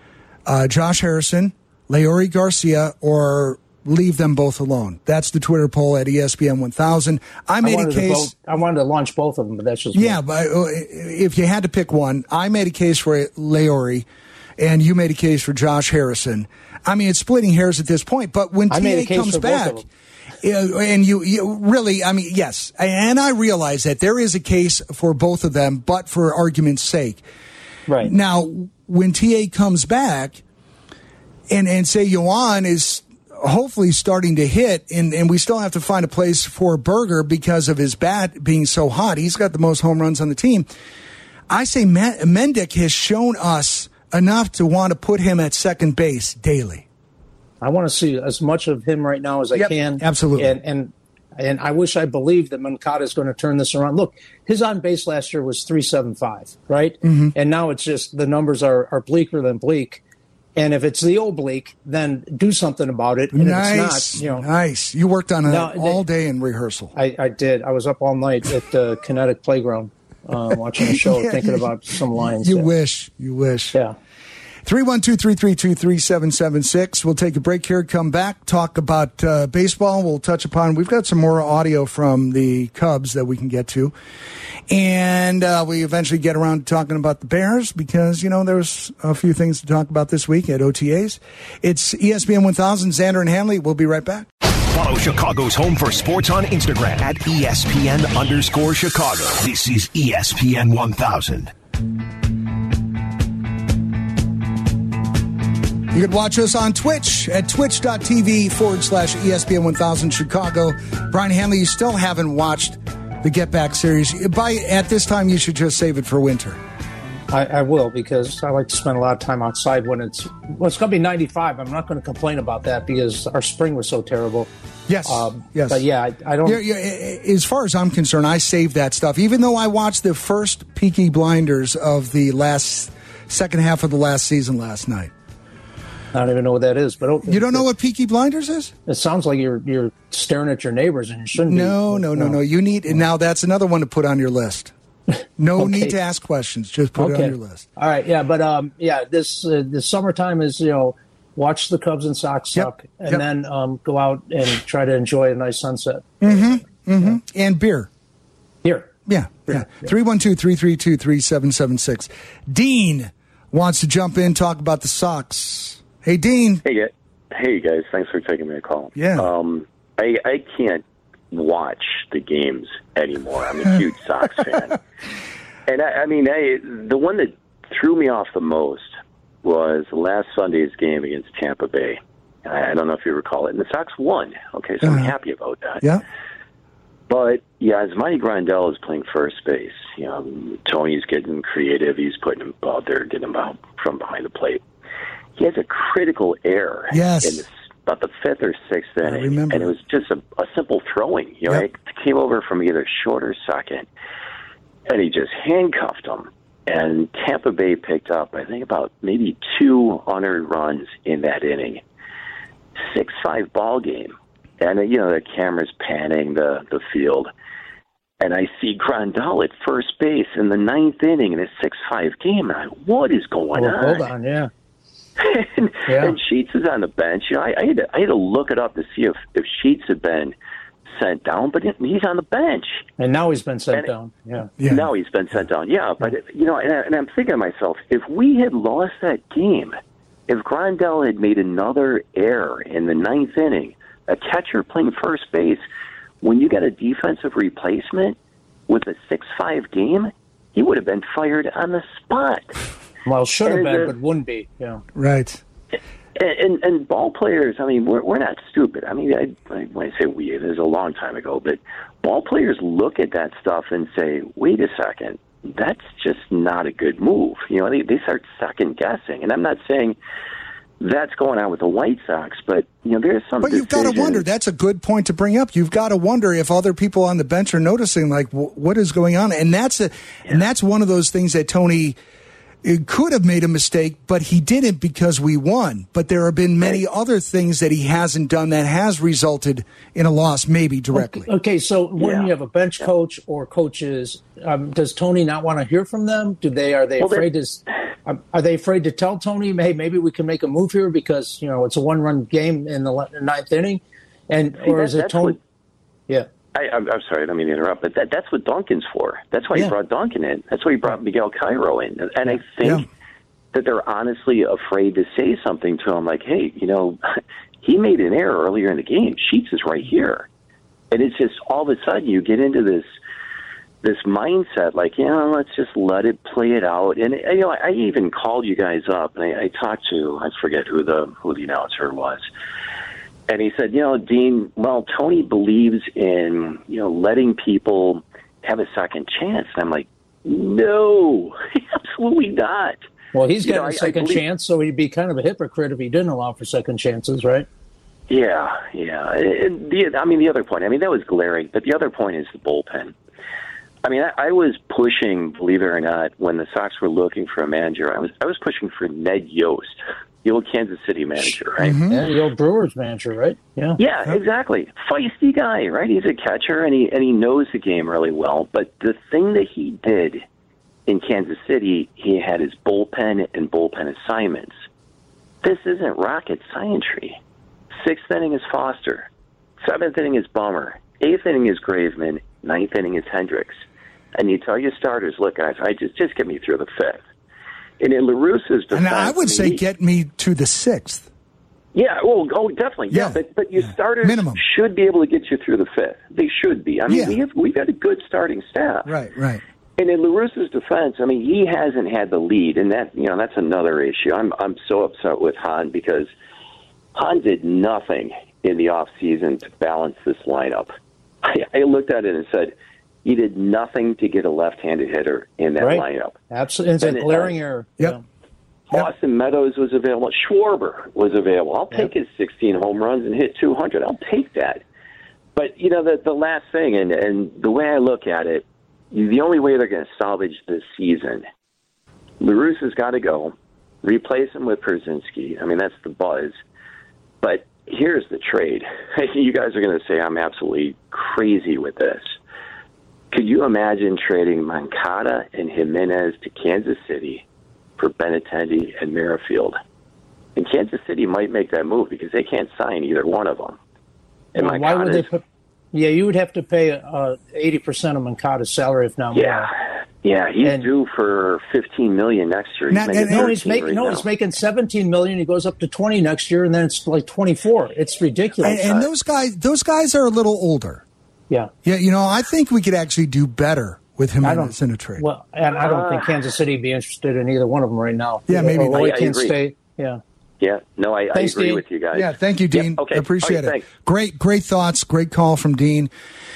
uh, Josh Harrison, Leori Garcia, or leave them both alone. That's the Twitter poll at E S P N one thousand. I made I a case. Vote, I wanted to launch both of them, but that's just yeah. But if you had to pick one, I made a case for Leori, and you made a case for Josh Harrison. I mean, it's splitting hairs at this point. But when T A comes back, and you, you really, I mean, yes, and I realize that there is a case for both of them, but for argument's sake, right now when T A comes back, and and say Yohan is hopefully starting to hit, and, and we still have to find a place for Berger because of his bat being so hot. He's got the most home runs on the team. I say Mendick has shown us enough to want to put him at second base daily. I want to see as much of him right now as I yep, can. Absolutely. And, and and I wish I believed that Moncada is going to turn this around. Look, his on base last year was three seventy-five, right? Mm-hmm. And now it's just the numbers are, are bleaker than bleak. And if it's the oblique, then do something about it. And nice, if it's not, you know, nice. You worked on it no, all day in rehearsal. I, I did. I was up all night at the Kinetic Playground uh, watching a show, yeah, thinking about some lines. You there. wish. You wish. Yeah. three one two, three three two, three seven seven six. We'll take a break here, come back, talk about uh, baseball. We'll touch upon, we've got some more audio from the Cubs that we can get to. And uh, we eventually get around to talking about the Bears because, you know, there's a few things to talk about this week at O T As. It's E S P N one thousand, Xander and Hanley. We'll be right back. Follow Chicago's home for sports on Instagram at E S P N underscore Chicago. This is E S P N one thousand. You can watch us on Twitch at twitch.tv forward slash ESPN 1000 Chicago. Brian Hanley, you still haven't watched the Get Back series. By at this time, you should just save it for winter. I, I will, because I like to spend a lot of time outside when it's well, it's going to be ninety-five. I'm not going to complain about that because our spring was so terrible. Yes, um, yes. But yeah, I, I don't. Yeah, yeah, as far as I'm concerned, I saved that stuff. Even though I watched the first Peaky Blinders of the last second half of the last season last night. I don't even know what that is, but okay. You don't know what Peaky Blinders is? It sounds like you're you're staring at your neighbors, and you shouldn't. No, be. no, no, no. You need now. That's another one to put on your list. No okay. need to ask questions. Just put okay. it on your list. All right, yeah, but um, yeah, this uh, this summertime is, you know, watch the Cubs and Sox suck, yep. and yep. then um, go out and try to enjoy a nice sunset. Mm-hmm. Mm-hmm. Yeah. And beer. Beer. Yeah. Beer. Yeah. Three one two three three two three seven seven six. Dean wants to jump in, talk about the Sox. Hey, Dean. Hey, guys. Hey, guys. Thanks for taking me a call. Yeah. Um, I, I can't watch the games anymore. I'm a huge Sox fan. And, I, I mean, I, the one that threw me off the most was last Sunday's game against Tampa Bay. I, I don't know if you recall it. And the Sox won. Okay, so uh, I'm happy about that. Yeah. But, yeah, Yasmani Grandal is playing first base. You know, Tony's getting creative. He's putting him out there, getting him out from behind the plate. He has a critical error yes. in the, about the fifth or sixth inning, remember. and it was just a, a simple throwing. You know, yep. it came over from either short or second, and he just handcuffed him. And Tampa Bay picked up, I think, about maybe two unearned runs in that inning. six five ball game. And, you know, the camera's panning the, the field. And I see Grandal at first base in the ninth inning in a six five game. And I, what is going oh, on? Hold on, yeah. and, yeah. and Sheets is on the bench. You know, I, I, had to, I had to look it up to see if, if Sheets had been sent down, but he's on the bench. And now he's been sent and, down. Yeah. yeah. Now he's been sent down. Yeah, but, you know, and, I, and I'm thinking to myself, if we had lost that game, if Grandal had made another error in the ninth inning, a catcher playing first base, when you get a defensive replacement with a six five game, he would have been fired on the spot. Well, should have been, uh, but wouldn't be. Yeah, right. And, and, and ball players, I mean, we're, we're not stupid. I mean, I, I, when I say we, it was a long time ago, but ball players look at that stuff and say, wait a second, that's just not a good move. You know, they, they start second guessing. And I'm not saying that's going on with the White Sox, but, you know, there's some But you've got to wonder. That's a good point to bring up. You've got to wonder if other people on the bench are noticing, like, w- what is going on? And that's a, yeah. and that's one of those things that Tony could have made a mistake, but he didn't because we won. But there have been many right. other things that he hasn't done that has resulted in a loss, maybe directly. Okay, okay so when yeah. you have a bench coach or coaches, um, does Tony not want to hear from them? Do they are they well, afraid to? Are, are they afraid to tell Tony, hey, maybe we can make a move here because, you know, it's a one-run game in the ninth inning? And See, or that, is it Tony? What, yeah. I, I'm, I'm sorry, I don't mean to interrupt, but that, that's what Duncan's for. That's why yeah. he brought Duncan in. That's why he brought Miguel Cairo in. And I think yeah. that they're honestly afraid to say something to him like, hey, you know, he made an error earlier in the game. Sheets is right here. And it's just all of a sudden you get into this this mindset like, you know, let's just let it play it out. And, you know, I even called you guys up, and I, I talked to, I forget who the who the announcer was. And he said, you know, Dean, well, Tony believes in, you know, letting people have a second chance. And I'm like, no, absolutely not. Well, he's you got know, a I, second I believe, chance, so he'd be kind of a hypocrite if he didn't allow for second chances, right? Yeah, yeah. And the, I mean, the other point, I mean, that was glaring, but the other point is the bullpen. I mean, I, I was pushing, believe it or not, when the Sox were looking for a manager, I was I was pushing for Ned Yost, the old Kansas City manager, right? Mm-hmm. Yeah, the old Brewers manager, right? Yeah, yeah, yep. exactly. Feisty guy, right? He's a catcher, and he and he knows the game really well. But the thing that he did in Kansas City, he had his bullpen and bullpen assignments. This isn't rocket scientry. Sixth inning is Foster. Seventh inning is Bummer. Eighth inning is Graveman. Ninth inning is Hendricks. And you tell your starters, look, guys, I just just get me through the fifth. And in La Russa's defense, and I would say he, get me to the sixth. Yeah, well, oh, definitely. Yeah, yeah but but your yeah. starters Minimum. should be able to get you through the fifth. They should be. I mean, yeah. we have we've got a good starting staff. Right, right. And in La Russa's defense, I mean, he hasn't had the lead, and that you know that's another issue. I'm I'm so upset with Han because Han did nothing in the off season to balance this lineup. I, I looked at it and said, he did nothing to get a left-handed hitter in that right. lineup. Absolutely. It's a glaring error. Yep. Yeah. Austin Meadows was available. Schwarber was available. I'll take yep. his sixteen home runs and hit two hundred. I'll take that. But, you know, the, the last thing, and, and the way I look at it, the only way they're going to salvage this season, La Russa's got to go, replace him with Pierzynski. I mean, that's the buzz. But here's the trade. You guys are going to say I'm absolutely crazy with this. Could you imagine trading Moncada and Jimenez to Kansas City for Benintendi and Merrifield? And Kansas City might make that move because they can't sign either one of them. And well, why would they put? Yeah, you would have to pay uh, eighty percent of Moncada's salary, if not more. Yeah, yeah, he's and, due for fifteen million next year. He's not, and, no, he's making right no, now. he's making seventeen million. He goes up to twenty next year, and then it's like twenty four. It's ridiculous. And, and those guys, those guys are a little older. Yeah, yeah. You know, I think we could actually do better with him in a trade. Well, and I don't uh, think Kansas City would be interested in either one of them right now. Yeah, maybe Roy I, I can agree. stay. Yeah. Yeah, no, I, Thanks, I agree Dean. with you guys. Yeah, thank you, Dean. Yep, okay. Appreciate okay, it. Thanks. Great, great thoughts. Great call from Dean.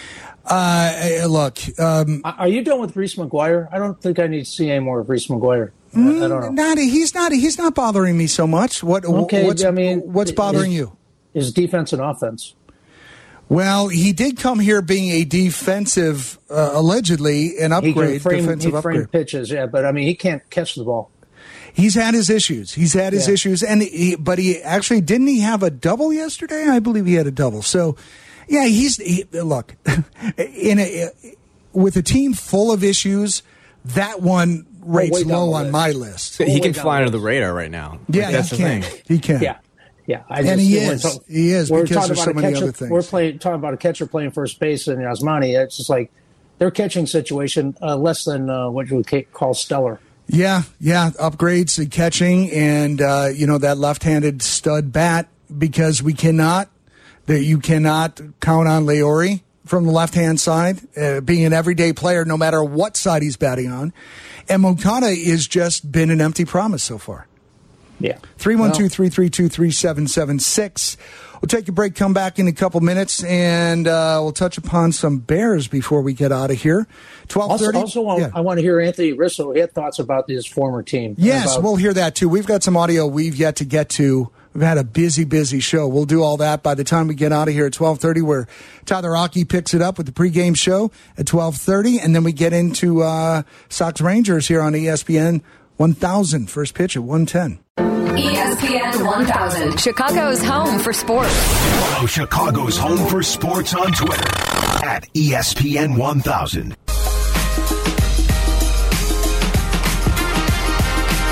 Uh, look, um, are you done with Reese McGuire? I don't think I need to see any more of Reese McGuire. Mm, I don't know. Not, he's not. He's not bothering me so much. What? Okay, what's, I mean, what's bothering his, you? His defense and offense. Well, he did come here being a defensive, uh, allegedly an upgrade, he can frame, defensive he frame upgrade. pitches, yeah, but I mean, he can't catch the ball. He's had his issues. He's had his yeah. issues, and he, but he actually didn't he have a double yesterday? I believe he had a double. So, yeah, he's he, look in a with a team full of issues. That one rates oh, low on list. my list. He can fly under the radar right now. Yeah, like, that's he the can. thing. He can. Yeah. Yeah, I and just, he we're is. Talk, he is we're because there's so many catcher, other things. We're playing, talking about a catcher playing first base in Osmani. It's just like their catching situation uh, less than uh, what you would call stellar. Yeah, yeah, upgrades in catching and, uh, you know, that left-handed stud bat because we cannot, that you cannot count on Leori from the left-hand side, uh, being an everyday player no matter what side he's batting on. And Moncada has just been an empty promise so far. Yeah. three one two, three three two, three seven seven six. We'll take a break, come back in a couple minutes, and uh, we'll touch upon some Bears before we get out of here. twelve thirty. Also, also yeah. I want to hear Anthony Rizzo. He had thoughts about his former team. Yes, about- we'll hear that too. We've got some audio we've yet to get to. We've had a busy, busy show. We'll do all that by the time we get out of here at twelve thirty, where Tyler Rocky picks it up with the pregame show at twelve thirty, and then we get into uh, Sox Rangers here on E S P N one thousand. First pitch at one ten. E S P N one thousand, Chicago's home for sports. Follow Chicago's home for sports on Twitter at E S P N one thousand.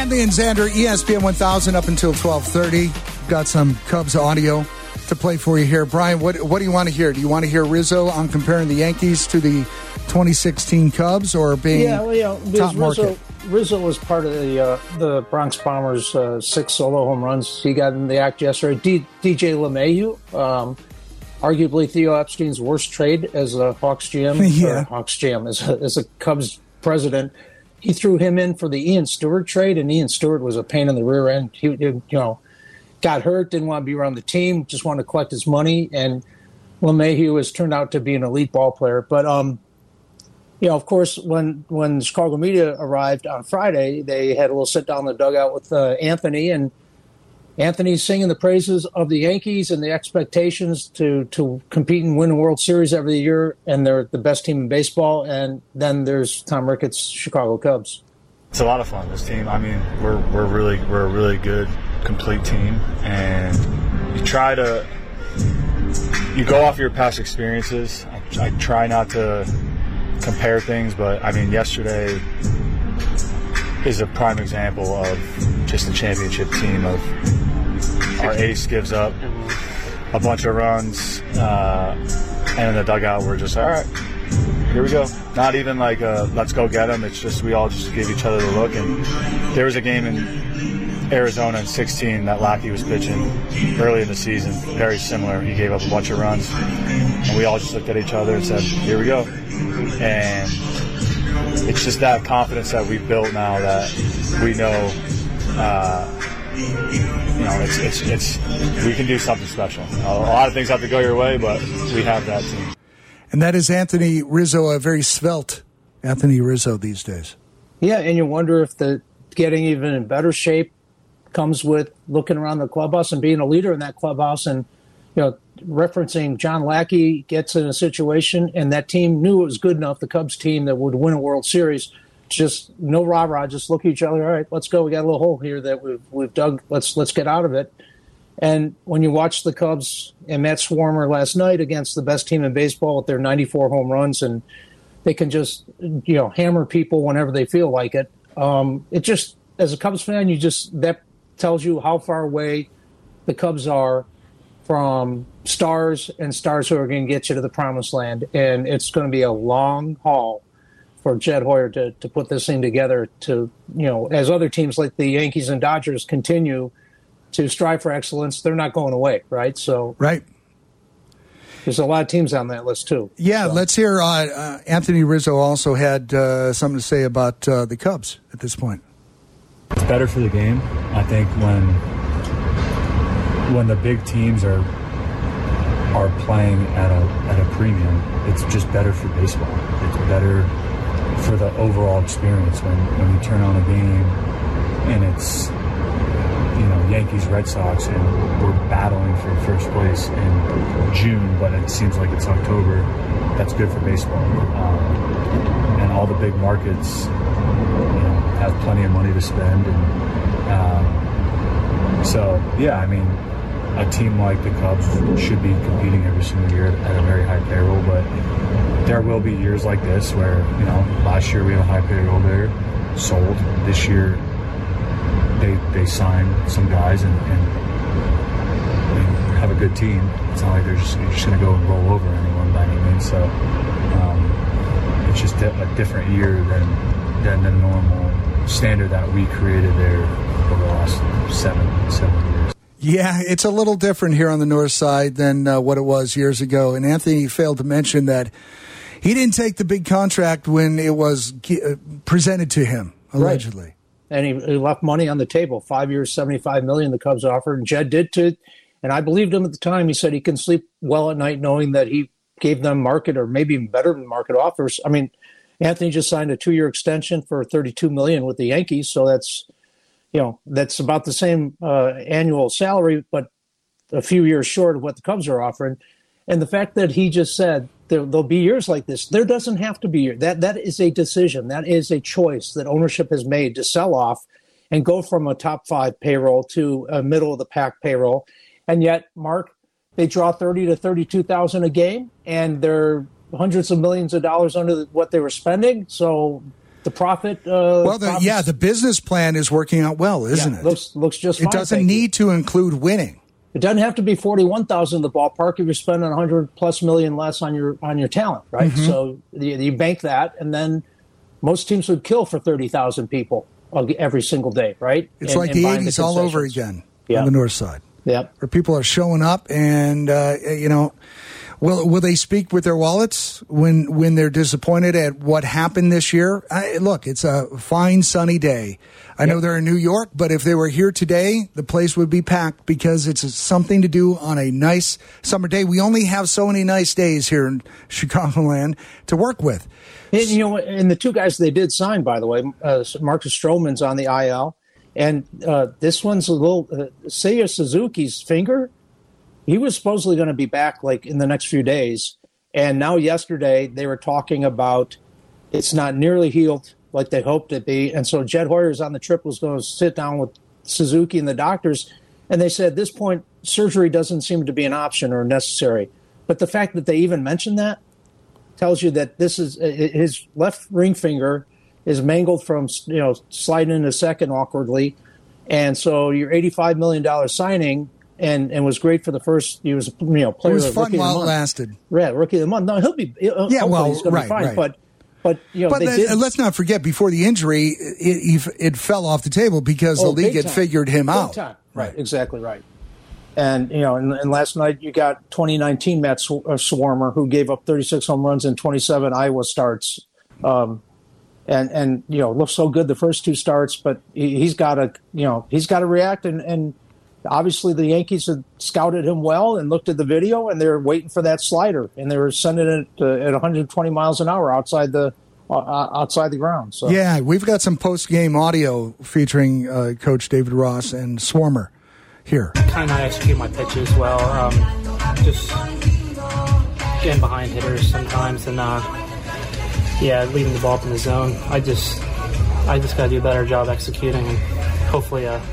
Hanley and Xander, E S P N one thousand up until twelve thirty. Got some Cubs audio to play for you here. Brian, what what do you want to hear? Do you want to hear Rizzo on comparing the Yankees to the twenty sixteen Cubs or being yeah, well, you know, top Rizzo, market? Rizzo was part of the uh, the Bronx Bombers' uh, six solo home runs he got in the act yesterday. D- DJ LeMahieu, um, arguably Theo Epstein's worst trade as a Hawks G M, yeah. or Hawks G M, as a, as a Cubs president. He threw him in for the Ian Stewart trade, and Ian Stewart was a pain in the rear end. He, you know, got hurt, didn't want to be around the team, just wanted to collect his money, and LeMahieu has turned out to be an elite ball player. But, um, you know, of course, when, when the Chicago media arrived on Friday, they had a little sit-down in the dugout with uh, Anthony, and Anthony's singing the praises of the Yankees and the expectations to, to compete and win a World Series every year, and they're the best team in baseball. And then there's Tom Ricketts' Chicago Cubs. It's a lot of fun, this team. I mean, we're we're really we're a really good, complete team, and you try to you go off your past experiences. I, I try not to compare things, but I mean, yesterday is a prime example of just a championship team. Of our ace gives up a bunch of runs, uh, and in the dugout we're just, all right, here we go. Not even like a, let's go get them. It's just we all just give each other the look. And there was a game in Arizona in sixteen that Lackey was pitching early in the season, very similar. He gave up a bunch of runs, and we all just looked at each other and said, here we go. And it's just that confidence that we've built now that we know, uh, you know, it's, it's, it's, we can do something special. A lot of things have to go your way, but we have that team. And that is Anthony Rizzo, a very svelte Anthony Rizzo these days. Yeah, and you wonder if the getting even in better shape comes with looking around the clubhouse and being a leader in that clubhouse. And, you know, referencing John Lackey gets in a situation, and that team knew it was good enough, the Cubs team that would win a World Series. Just no rah-rah, just look at each other. All right, let's go. We got a little hole here that we've we've dug. Let's let's get out of it. And when you watch the Cubs and Matt Swarmer last night against the best team in baseball with their ninety-four home runs, and they can just, you know, hammer people whenever they feel like it. Um, it just, as a Cubs fan, you just, that tells you how far away the Cubs are from stars and stars who are going to get you to the promised land. And it's going to be a long haul for Jed Hoyer to, to put this thing together to, you know, as other teams like the Yankees and Dodgers continue to strive for excellence, they're not going away, right? So right. There's a lot of teams on that list, too. Yeah, so. let's hear. Uh, uh, Anthony Rizzo also had uh, something to say about uh, the Cubs at this point. It's better for the game. I think when when the big teams are are playing at a at a premium, it's just better for baseball. It's better for the overall experience when, when you turn on a game and it's, you know, Yankees, Red Sox, and we're battling for first place in June, but it seems like it's October. That's good for baseball. Um, and all the big markets, you know, have plenty of money to spend. And um, so, yeah, I mean, a team like the Cubs should be competing every single year at a very high payroll, but there will be years like this where, you know, last year we had a high payroll there, sold. This year they they sign some guys and, and, and have a good team. It's not like they're just, you're just going to go and roll over anyone by any means. So um, it's just a different year than than the normal standard that we created there over the last seven seven years. Yeah, it's a little different here on the north side than uh, what it was years ago. And Anthony failed to mention that he didn't take the big contract when it was uh, presented to him, allegedly. Right. And he, he left money on the table. Five years, seventy-five million dollars the Cubs offered, and Jed did too. And I believed him at the time. He said he can sleep well at night knowing that he gave them market or maybe even better than market offers. I mean, Anthony just signed a two-year extension for thirty-two million dollars with the Yankees, so that's, you know, that's about the same uh, annual salary, but a few years short of what the Cubs are offering. And the fact that he just said there, there'll be years like this, there doesn't have to be. That that is a decision. That is a choice that ownership has made to sell off and go from a top five payroll to a middle of the pack payroll. And yet, Mark, they draw thirty to thirty-two thousand a game, and they're hundreds of millions of dollars under what they were spending. So the profit. Uh, well, the, yeah, the business plan is working out well, isn't yeah, it? Looks looks just. It fine, doesn't need to include winning. It doesn't have to be forty-one thousand in the ballpark if you're spending one hundred plus million less on your on your talent, right? Mm-hmm. So you, you bank that, and then most teams would kill for thirty thousand people every single day, right? It's and, like and the eighties all over again yeah. on the north side. Yeah, where people are showing up, and uh, you know, will will they speak with their wallets when when they're disappointed at what happened this year? I, look, it's a fine sunny day. I yep. know they're in New York, but if they were here today, the place would be packed because it's something to do on a nice summer day. We only have so many nice days here in Chicagoland to work with. And, you know, and the two guys they did sign, by the way, uh, Marcus Stroman's on the I L. And uh, this one's a little, uh, Seiya Suzuki's finger, he was supposedly going to be back like in the next few days. And now yesterday they were talking about it's not nearly healed like they hoped it be. And so Jed Hoyer's on the trip was going to sit down with Suzuki and the doctors. And they said at this point, surgery doesn't seem to be an option or necessary. But the fact that they even mentioned that tells you that this is his left ring finger is mangled from, you know, sliding into second awkwardly. And so your eighty-five million dollars signing and, and was great for the first, he was, you know, player it was of fun rookie while of the it month. lasted. Yeah, rookie of the month. No, he'll be, he'll, yeah, well, he's going right, to be fine. right. But, but, you know, but they that, did. let's not forget, before the injury, it, it, it fell off the table because Oh, the league big had time. figured him Big out. time. Right, exactly right. And, you know, and, and last night you got twenty nineteen Matt Sw- uh, Swarmer, who gave up thirty-six home runs in twenty-seven Iowa starts. Um, and, and, you know, looked so good the first two starts, but he, he's got to, you know, he's got to react. And, and obviously the Yankees had scouted him well and looked at the video, and they're waiting for that slider. And they were sending it uh, at one hundred twenty miles an hour outside the uh, outside the ground. So Yeah, we've got some post-game audio featuring uh, Coach David Ross and Swarmer here. Kind of execute my pitches well. Um, just getting behind hitters sometimes, and uh, yeah, leaving the ball up in the zone. I just, I just got to do a better job executing, and hopefully, uh,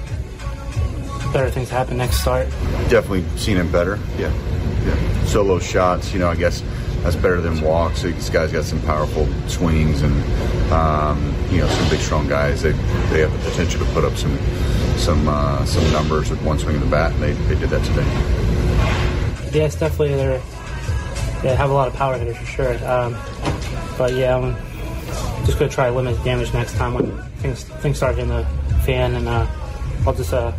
better things happen next start. Definitely seen him better. Yeah, yeah. Solo shots. You know, I guess that's better than walks. This guy's got some powerful swings, and um, you know, some big, strong guys. They they have the potential to put up some. some uh, some numbers with one swing of the bat, and they, they did that today. Yeah, it's definitely they're they have a lot of power hitters for sure. Um, but yeah, I'm just gonna try to limit damage next time when things things start hitting the fan, and uh, I'll just uh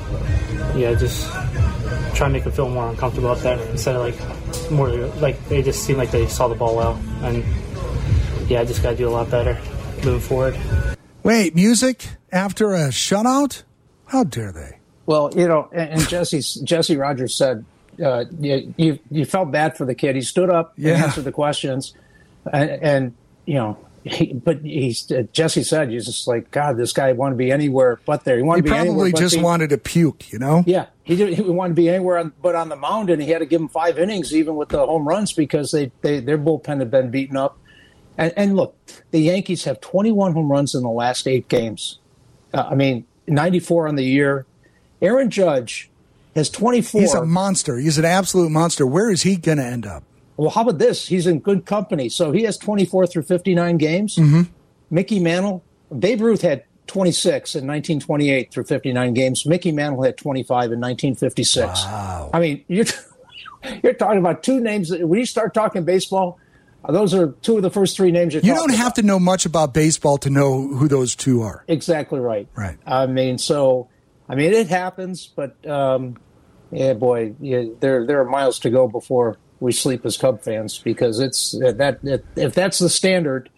yeah just try and make them feel more uncomfortable up there instead of like more like they just seem like they saw the ball well, and yeah, I just gotta do a lot better moving forward. Wait, music after a shutout? How dare they? Well, you know, and, and Jesse Jesse Rogers said uh, you, you you felt bad for the kid. He stood up Yeah. and answered the questions, and, and you know, he, but he's uh, Jesse said he's just like, God, this guy wanted to be anywhere but there. He wanted He to be anywhere probably but just be, wanted to puke, you know? Yeah, he did, he wanted to be anywhere on, but on the mound, and he had to give him five innings even with the home runs because they, they their bullpen had been beaten up. And, and look, the Yankees have twenty-one home runs in the last eight games. Uh, I mean, ninety-four on the year. Aaron Judge has twenty-four. He's a monster. He's an absolute monster. Where is he going to end up? Well, how about this? He's in good company. So he has twenty-four through fifty-nine games. Mm-hmm. Mickey Mantle, Babe Ruth had twenty-six in nineteen twenty-eight through fifty-nine games. Mickey Mantle had twenty-five in nineteen fifty-six. Wow. I mean, you're, you're talking about two names. That, when you start talking baseball, those are two of the first three names you're You talking don't about. have to know much about baseball to know who those two are. Exactly right. Right. I mean, so, I mean, it happens, but, um, yeah, boy, yeah, there there are miles to go before we sleep as Cub fans because it's that it, if that's the standard,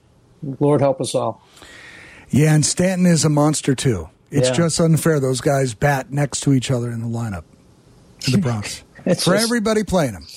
Lord help us all. Yeah, and Stanton is a monster, too. It's Yeah. just unfair. Those guys bat next to each other in the lineup in the Bronx. It's For just- everybody playing them.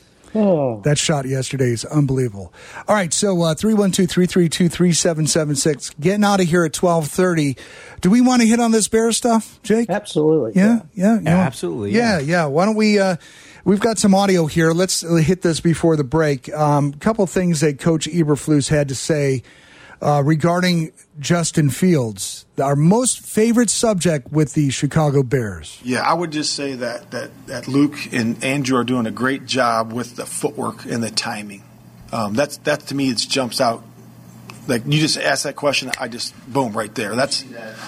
Oh. That shot yesterday is unbelievable. All right, so uh, three one two, three three two, three seven seven six. Getting out of here at twelve thirty. Do we want to hit on this Bear stuff, Jake? Absolutely. Yeah, yeah. you know? Absolutely. Yeah, yeah. Why don't we... Uh, we've got some audio here. Let's hit this before the break. A um, couple things that Coach Eberflus had to say uh, regarding Justin Fields, our most favorite subject with the Chicago Bears. Yeah, I would just say that, that, that Luke and Andrew are doing a great job with the footwork and the timing. Um, that's that to me, it jumps out Like you just asked that question, I just boom right there. That's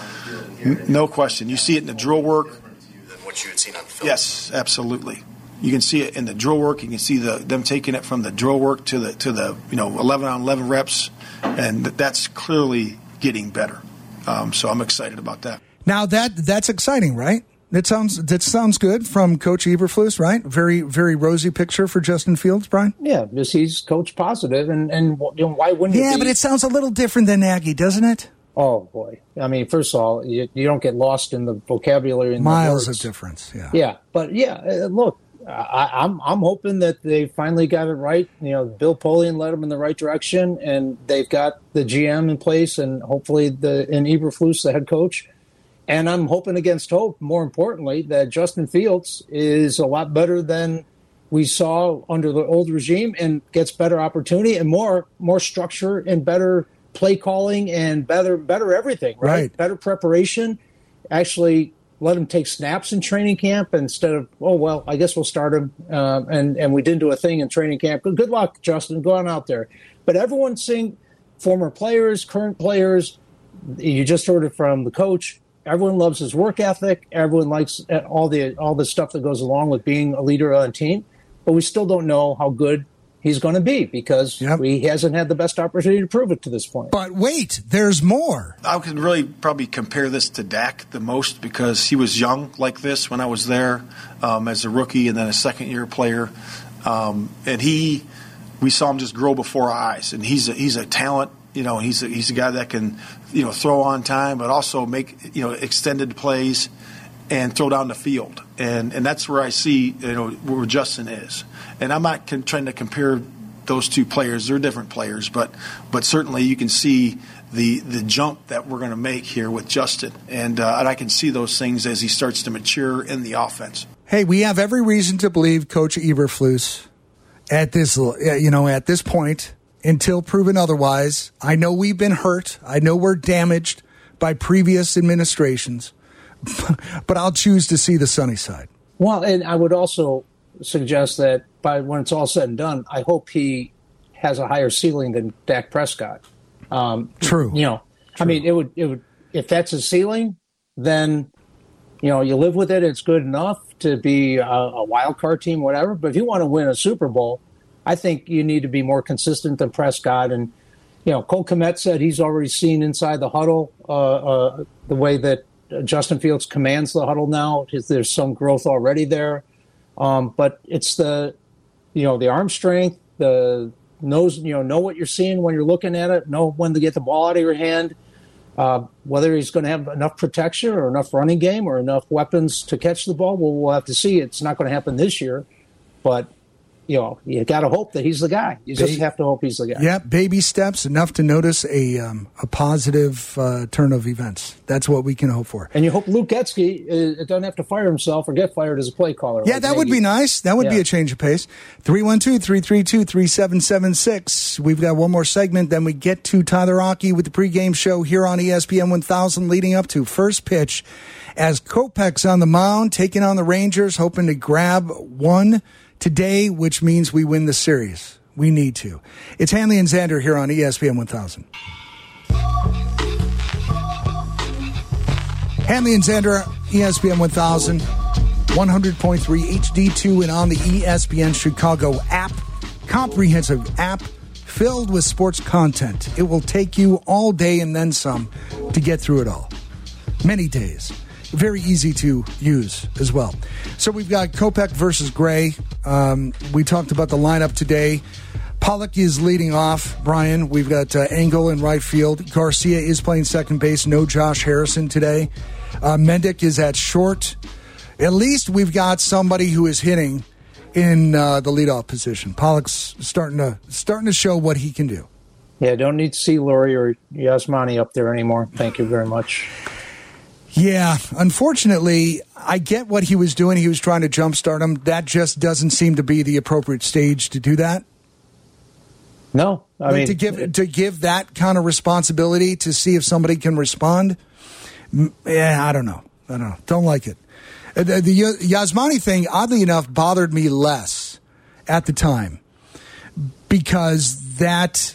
n- no question. You see it in the drill work. Than what you had seen on film. Yes, absolutely. You can see it in the drill work. You can see the them taking it from the drill work to the to the you know eleven on eleven reps, and that's clearly getting better. Um, so I'm excited about that. Now that that's exciting, right? That sounds that sounds good from Coach Eberflus, right? Very very rosy picture for Justin Fields, Brian. Yeah, because he's coach positive, and and you know, why wouldn't? Yeah, it be? but it sounds a little different than Nagy, doesn't it? Oh boy! I mean, first of all, you, you don't get lost in the vocabulary and miles the words. of difference. Yeah, yeah, but yeah, uh, look, I, I'm I'm hoping that they finally got it right. You know, Bill Polian led them in the right direction, and they've got the G M in place, and hopefully the and Eberflus, the head coach. And I'm hoping against hope, more importantly, that Justin Fields is a lot better than we saw under the old regime and gets better opportunity and more more structure and better play calling and better better everything, right? Right. Better preparation. Actually let him take snaps in training camp instead of, oh, well, I guess we'll start him. Uh, and, and we didn't do a thing in training camp. Good, good luck, Justin. Go on out there. But everyone's seeing former players, current players. You just heard it from the coach. Everyone loves his work ethic. Everyone likes all the all the stuff that goes along with being a leader on a team. But we still don't know how good he's going to be because yep. he hasn't had the best opportunity to prove it to this point. But wait, there's more. I could really probably compare this to Dak the most because he was young like this when I was there um, as a rookie and then a second-year player. Um, and he, we saw him just grow before our eyes. And he's a, he's a talent. You know, he's a, he's a guy that can, you know, throw on time, but also make, you know, extended plays and throw down the field. And and that's where I see, you know, where Justin is. And I'm not con- trying to compare those two players. They're different players, but but certainly you can see the the jump that we're going to make here with Justin. And, uh, and I can see those things as he starts to mature in the offense. Hey, we have every reason to believe Coach Eberflus at this, you know, at this point, until proven otherwise. I know we've been hurt. I know we're damaged by previous administrations, but I'll choose to see the sunny side. Well, and I would also suggest that by when it's all said and done, I hope he has a higher ceiling than Dak Prescott. Um, True. You know, True. I mean, it would, it would, if that's his ceiling, then, you know, you live with it. It's good enough to be a, a wild card team, whatever. But if you want to win a Super Bowl, I think you need to be more consistent than Prescott. And, you know, Cole Kmet said he's already seen inside the huddle uh, uh, the way that Justin Fields commands the huddle now. There's some growth already there. Um, but it's the, you know, the arm strength, the knows, you know, know what you're seeing when you're looking at it, know when to get the ball out of your hand, uh, whether he's going to have enough protection or enough running game or enough weapons to catch the ball. Well, we'll have to see. It's not going to happen this year, but you know, you got to hope that he's the guy. You just have to hope he's the guy. Yeah, baby steps, enough to notice a um, a positive uh, turn of events. That's what we can hope for. And you hope Luke Getsky uh, doesn't have to fire himself or get fired as a play caller. Yeah, like that Nagy. would be nice. That would yeah. be a change of pace. three one two, three three two, three seven seven six. We've got one more segment, then we get to Tyler Rocky with the pregame show here on E S P N one thousand leading up to first pitch as Kopech's on the mound, taking on the Rangers, hoping to grab one today, which means we win the series. We need to. It's Hanley and Xander here on E S P N one thousand. Hanley and Xander, E S P N one thousand, one hundred point three H D two, and on the E S P N Chicago app. Comprehensive app filled with sports content. It will take you all day and then some to get through it all. Many days. Very easy to use as well. So we've got Kopech versus Gray. Um, we talked about the lineup today. Pollock is leading off, Brian. We've got uh, Engel in right field. Garcia is playing second base. No Josh Harrison today. Uh, Mendick is at short. At least we've got somebody who is hitting in uh, the leadoff position. Pollock's starting to starting to show what he can do. Yeah, don't need to see Laurie or Yasmani up there anymore. Thank you very much. Yeah, unfortunately, I get what he was doing. He was trying to jumpstart him. That just doesn't seem to be the appropriate stage to do that. No, I like mean to give to give that kind of responsibility to see if somebody can respond. Yeah, I don't know. I don't know. Don't like it. The, the Yasmani thing, oddly enough, bothered me less at the time because that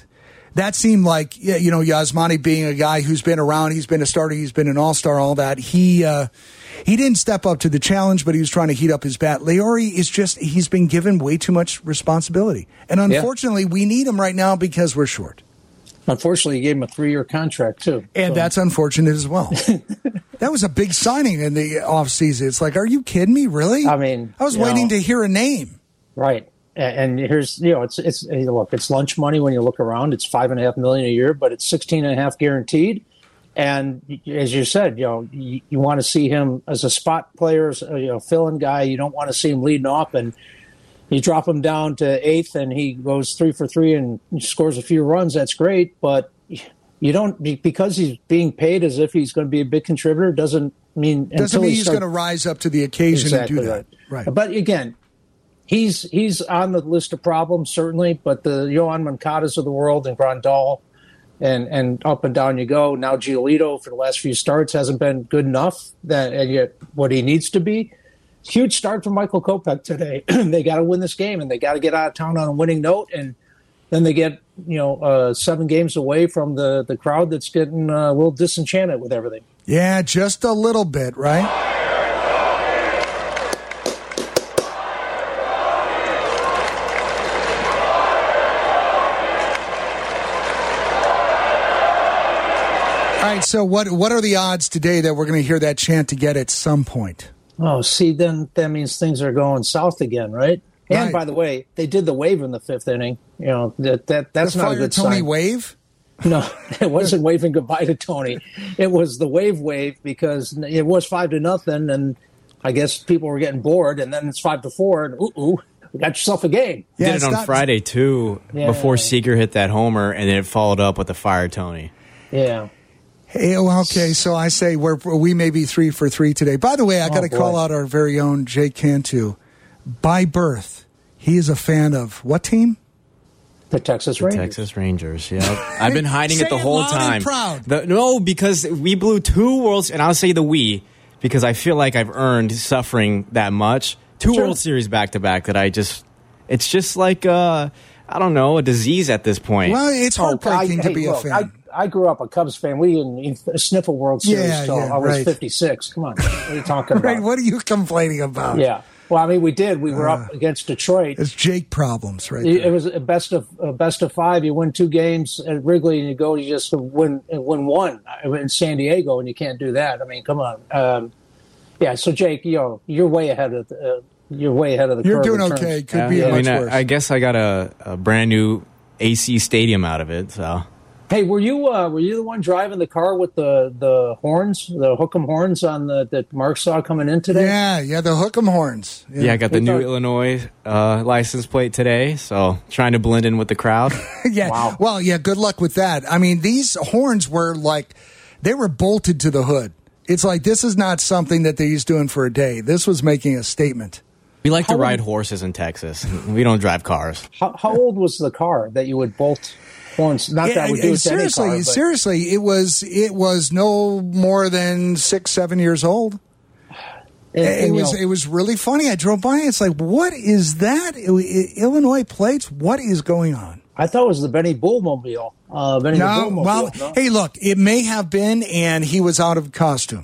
that seemed like, you know, Yasmani being a guy who's been around, he's been a starter, he's been an all-star, all that. He uh, he didn't step up to the challenge, but he was trying to heat up his bat. Leori is just, he's been given way too much responsibility. And unfortunately, yeah. we need him right now because we're short. Unfortunately, he gave him a three-year contract, too. And so. That's unfortunate as well. That was a big signing in the offseason. It's like, are you kidding me, really? I mean, I was waiting know, to hear a name. Right. And here's, you know, it's, it's, look, it's lunch money when you look around. It's five and a half million a year, but it's sixteen and a half guaranteed. And as you said, you know, you, you want to see him as a spot player, as a, you know, fill-in guy. You don't want to see him leading off, and you drop him down to eighth and he goes three for three and scores a few runs. That's great. But you don't, because he's being paid as if he's going to be a big contributor, doesn't mean, doesn't mean he's start, going to rise up to the occasion exactly and do that. Right. Right. But again, He's he's on the list of problems, certainly, but the Yohan Moncadas of the world and Grandal and, and up and down you go. Now Giolito, for the last few starts, hasn't been good enough, that, and yet what he needs to be. Huge start for Michael Kopech today. They got to win this game, and they got to get out of town on a winning note, and then they get, you know, uh, seven games away from the, the crowd that's getting uh, a little disenchanted with everything. Yeah, just a little bit, right? All right, so what what are the odds today that we're going to hear that chant again at some point? Oh, see, then that means things are going south again, right? And right. by the way, they did the wave in the fifth inning. You know, that that that's the not Fire a good Tony sign. wave? No, it wasn't waving goodbye to Tony. It was the wave wave because it was five to nothing, and I guess people were getting bored, and then it's five to four, and ooh, ooh you got yourself a game. Yeah, did it on not, Friday too, yeah. before Seager hit that homer, and then it followed up with the Fire Tony. Yeah. Hey, okay, so I say we're, we may be three for three today. By the way, I got to oh, call out our very own Jake Cantu. By birth, he is a fan of what team? The Texas the Rangers. Texas Rangers, yeah. I've been hiding it the whole loud time. And proud. The, no, because we blew two Worlds, and I'll say the we, because I feel like I've earned suffering that much. Two sure. World Series back-to-back that I just, it's just like, uh, I don't know, a disease at this point. Well, it's heartbreaking oh, I, to hey, be look, a fan. I, I grew up a Cubs fan. We didn't even sniff a World Series yeah, until yeah, I was right. fifty-six. Come on. What are you talking about? Right, what are you complaining about? Yeah. Well, I mean, we did. We were uh, up against Detroit. It's Jake problems, right? It, there. it was a best of a best of five. You win two games at Wrigley, and you go. You just win win one in San Diego, and you can't do that. I mean, come on. Um, yeah. So, Jake, you know, you're way ahead of the, uh, you're way ahead of the. You're curve doing okay. Terms. Could yeah, be I much mean, worse. I, I guess I got a, a brand new A C stadium out of it. So. Hey, were you uh, were you the one driving the car with the, the horns, the hook'em horns on the that Mark saw coming in today? Yeah, yeah, the hook'em horns. Yeah, yeah I got the new Illinois uh, license plate today, so trying to blend in with the crowd. yeah, wow. Well, yeah, good luck with that. I mean, these horns were like, they were bolted to the hood. It's like, this is not something that they're used doing for a day. This was making a statement. We like how to ride old, horses in Texas. We don't drive cars. How, how old was the car that you would bolt horns? Not that yeah, I would do it to seriously, any car, but. seriously, it was it was no more than six, seven years old. And, it and, was know, it was really funny. I drove by. It's like, what is that? It, it, Illinois plates. What is going on? I thought it was the Benny Bullmobile. Uh, Benny no, the Bullmobile. well, no? hey, look, it may have been, and he was out of costume.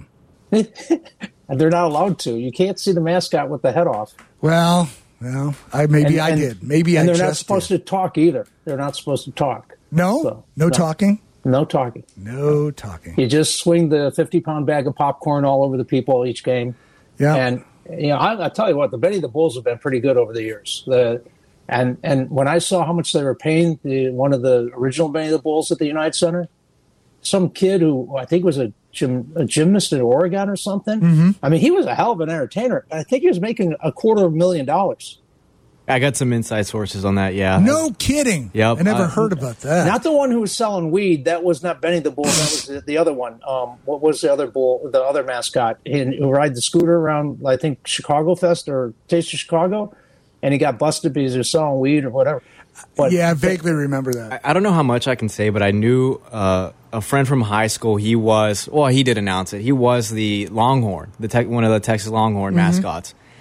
And they're not allowed to. You can't see the mascot with the head off. Well, well, I maybe and, I and, did. Maybe and I they're just not supposed did. to talk either. They're not supposed to talk. No, so, no, no talking. No talking. No talking. You just swing the fifty-pound bag of popcorn all over the people each game. Yeah. And you know, I, I tell you what, the Benny the Bulls have been pretty good over the years. The and and when I saw how much they were paying the one of the original Benny the Bulls at the United Center, some kid who I think was a gym, a gymnast in Oregon or something. Mm-hmm. I mean, he was a hell of an entertainer. I think he was making a quarter of a million dollars. I got some inside sources on that, yeah. No kidding. Yep. I never uh, heard about that. Not the one who was selling weed. That was not Benny the Bull. That was the, the other one. Um, what was the other bull? The other mascot he, who ride the scooter around, I think, Chicago Fest or Taste of Chicago, and he got busted because he was selling weed or whatever. But, yeah, I vaguely remember that. I, I don't know how much I can say, but I knew uh, a friend from high school. He was, well, he did announce it. He was the Longhorn, the te- one of the Texas Longhorn mm-hmm. mascots.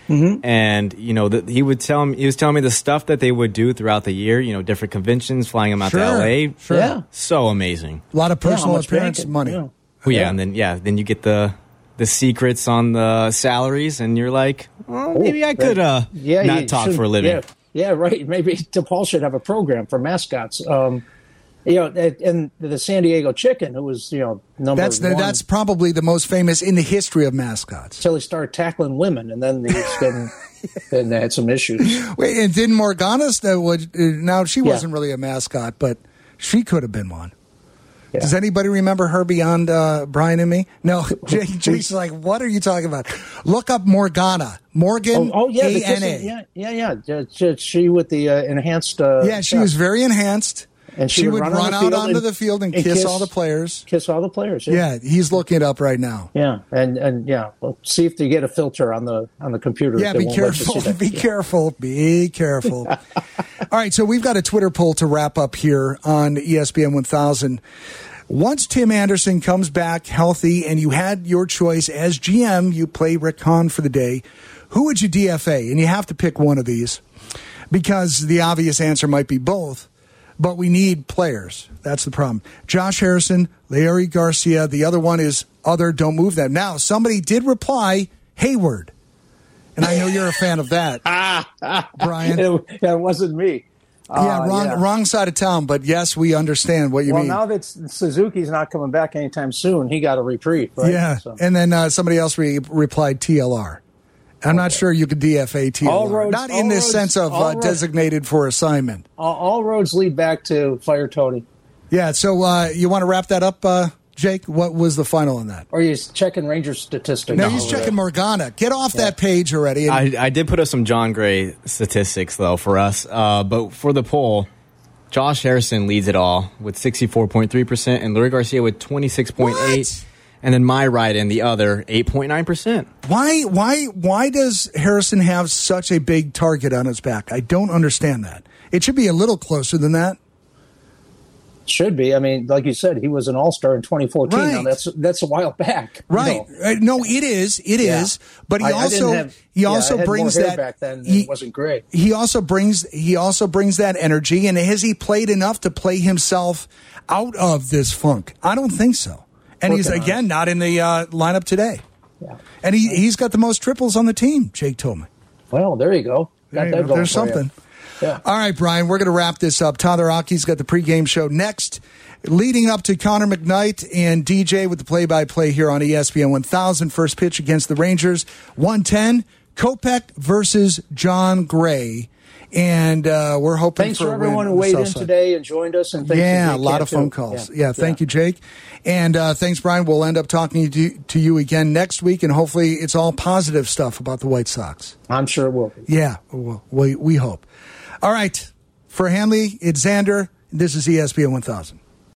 Mm-hmm. And, you know, the, he would tell me, he was telling me the stuff that they would do throughout the year, you know, different conventions, flying them out Sure, to L A. sure. Yeah. So amazing. A lot of Yeah, personal how much appearance bacon, money. yeah. Well, yeah, Yeah. and then, yeah, then you get the the secrets on the salaries, and you're like, well, maybe I could uh, yeah, not you talk should- for a living. Yeah, yeah, right. Maybe DePaul should have a program for mascots. Um, you know, and- and the San Diego Chicken, who was, you know, number That's the, one. that's probably the most famous in the history of mascots. Until he started tackling women, and then he was getting, and they had some issues. Wait, and didn't Morgana? Uh, would, uh, now she Yeah. wasn't really a mascot, but she could have been one. Does anybody remember her beyond uh, Brian and me? No, Jake, Jake's like, what are you talking about? Look up Morgana. Morgan, Oh, oh yeah, the A N kissing- A. yeah, yeah, yeah. Yeah, She, she with the uh, enhanced. Uh, Yeah, she was very enhanced. And she, she would would run, run on the out field onto and- the field and, and kiss, kiss- all the players. Kiss all the players. Yeah, he's looking it up right now. Yeah, and and yeah, well, see if they get a filter on the on the computer. Yeah, They be won't let you careful. see that. Be careful. Be careful. All right, so we've got a Twitter poll to wrap up here on E S P N one thousand. Once Tim Anderson comes back healthy and you had your choice as G M, you play Rick Hahn for the day, who would you D F A? And you have to pick one of these because the obvious answer might be both, but we need players. That's the problem. Josh Harrison, Larry Garcia. The other one is other, don't move them. Now, somebody did reply, Hayward. And I know you're a fan of that, Brian. It, it wasn't me. Yeah, Uh, wrong yeah. wrong side of town, but yes, we understand what you well, mean. now that Suzuki's not coming back anytime soon, he got a reprieve. Right? Yeah, So- and then uh, somebody else re- replied T L R. I'm not sure you could D F A T L R. All roads- not in all this roads- sense of all uh, roads- designated for assignment. all, all roads lead back to Fire Tony. Yeah, so uh, you want to wrap that up, uh, Jake? What was the final on that? Or he's checking Rangers statistics. No, he's checking Morgana. Get off that page already. And- I, I did put up some John Gray statistics, though, for us. Uh, but for the poll, Josh Harrison leads it all with sixty-four point three percent and Lurie Garcia with twenty-six point eight percent. And then my right and the other, eight point nine percent. Why, why, why does Harrison have such a big target on his back? I don't understand that. It should be a little closer than that. Should be. I mean, like you said, he was an All-Star in twenty fourteen. Right. Now that's that's a while back. you Right. know. Uh, No, it is. It is. Yeah. But he I- I also didn't have- he yeah, also I had brings more hair that back then. he, It wasn't great. He also brings he also brings that energy. And has he played enough to play himself out of this funk? I don't think so. And he's Working on again not in the uh, lineup today. Yeah. And he he's got the most triples on the team. Jake told me. Well, there you go. Got There you that go. going There's for you. something. Yeah. All right, Brian, we're going to wrap this up. Tyler Aki's got the pregame show next, leading up to Connor McKnight and D J with the play-by-play here on E S P N one thousand. First pitch against the Rangers, one ten. Kopech versus John Gray. And uh, we're hoping Thanks for for a everyone win who on the weighed south in side. today and joined us. And thanks Yeah, to a Jake lot Camp, of phone too. calls. Yeah. Yeah, thank you, Jake. And uh, thanks, Brian. We'll end up talking to you, to you again next week, and hopefully it's all positive stuff about the White Sox. I'm sure it will be. Yeah, well, we, we hope. All right. For Hanley, it's Xander. This is E S P N one thousand.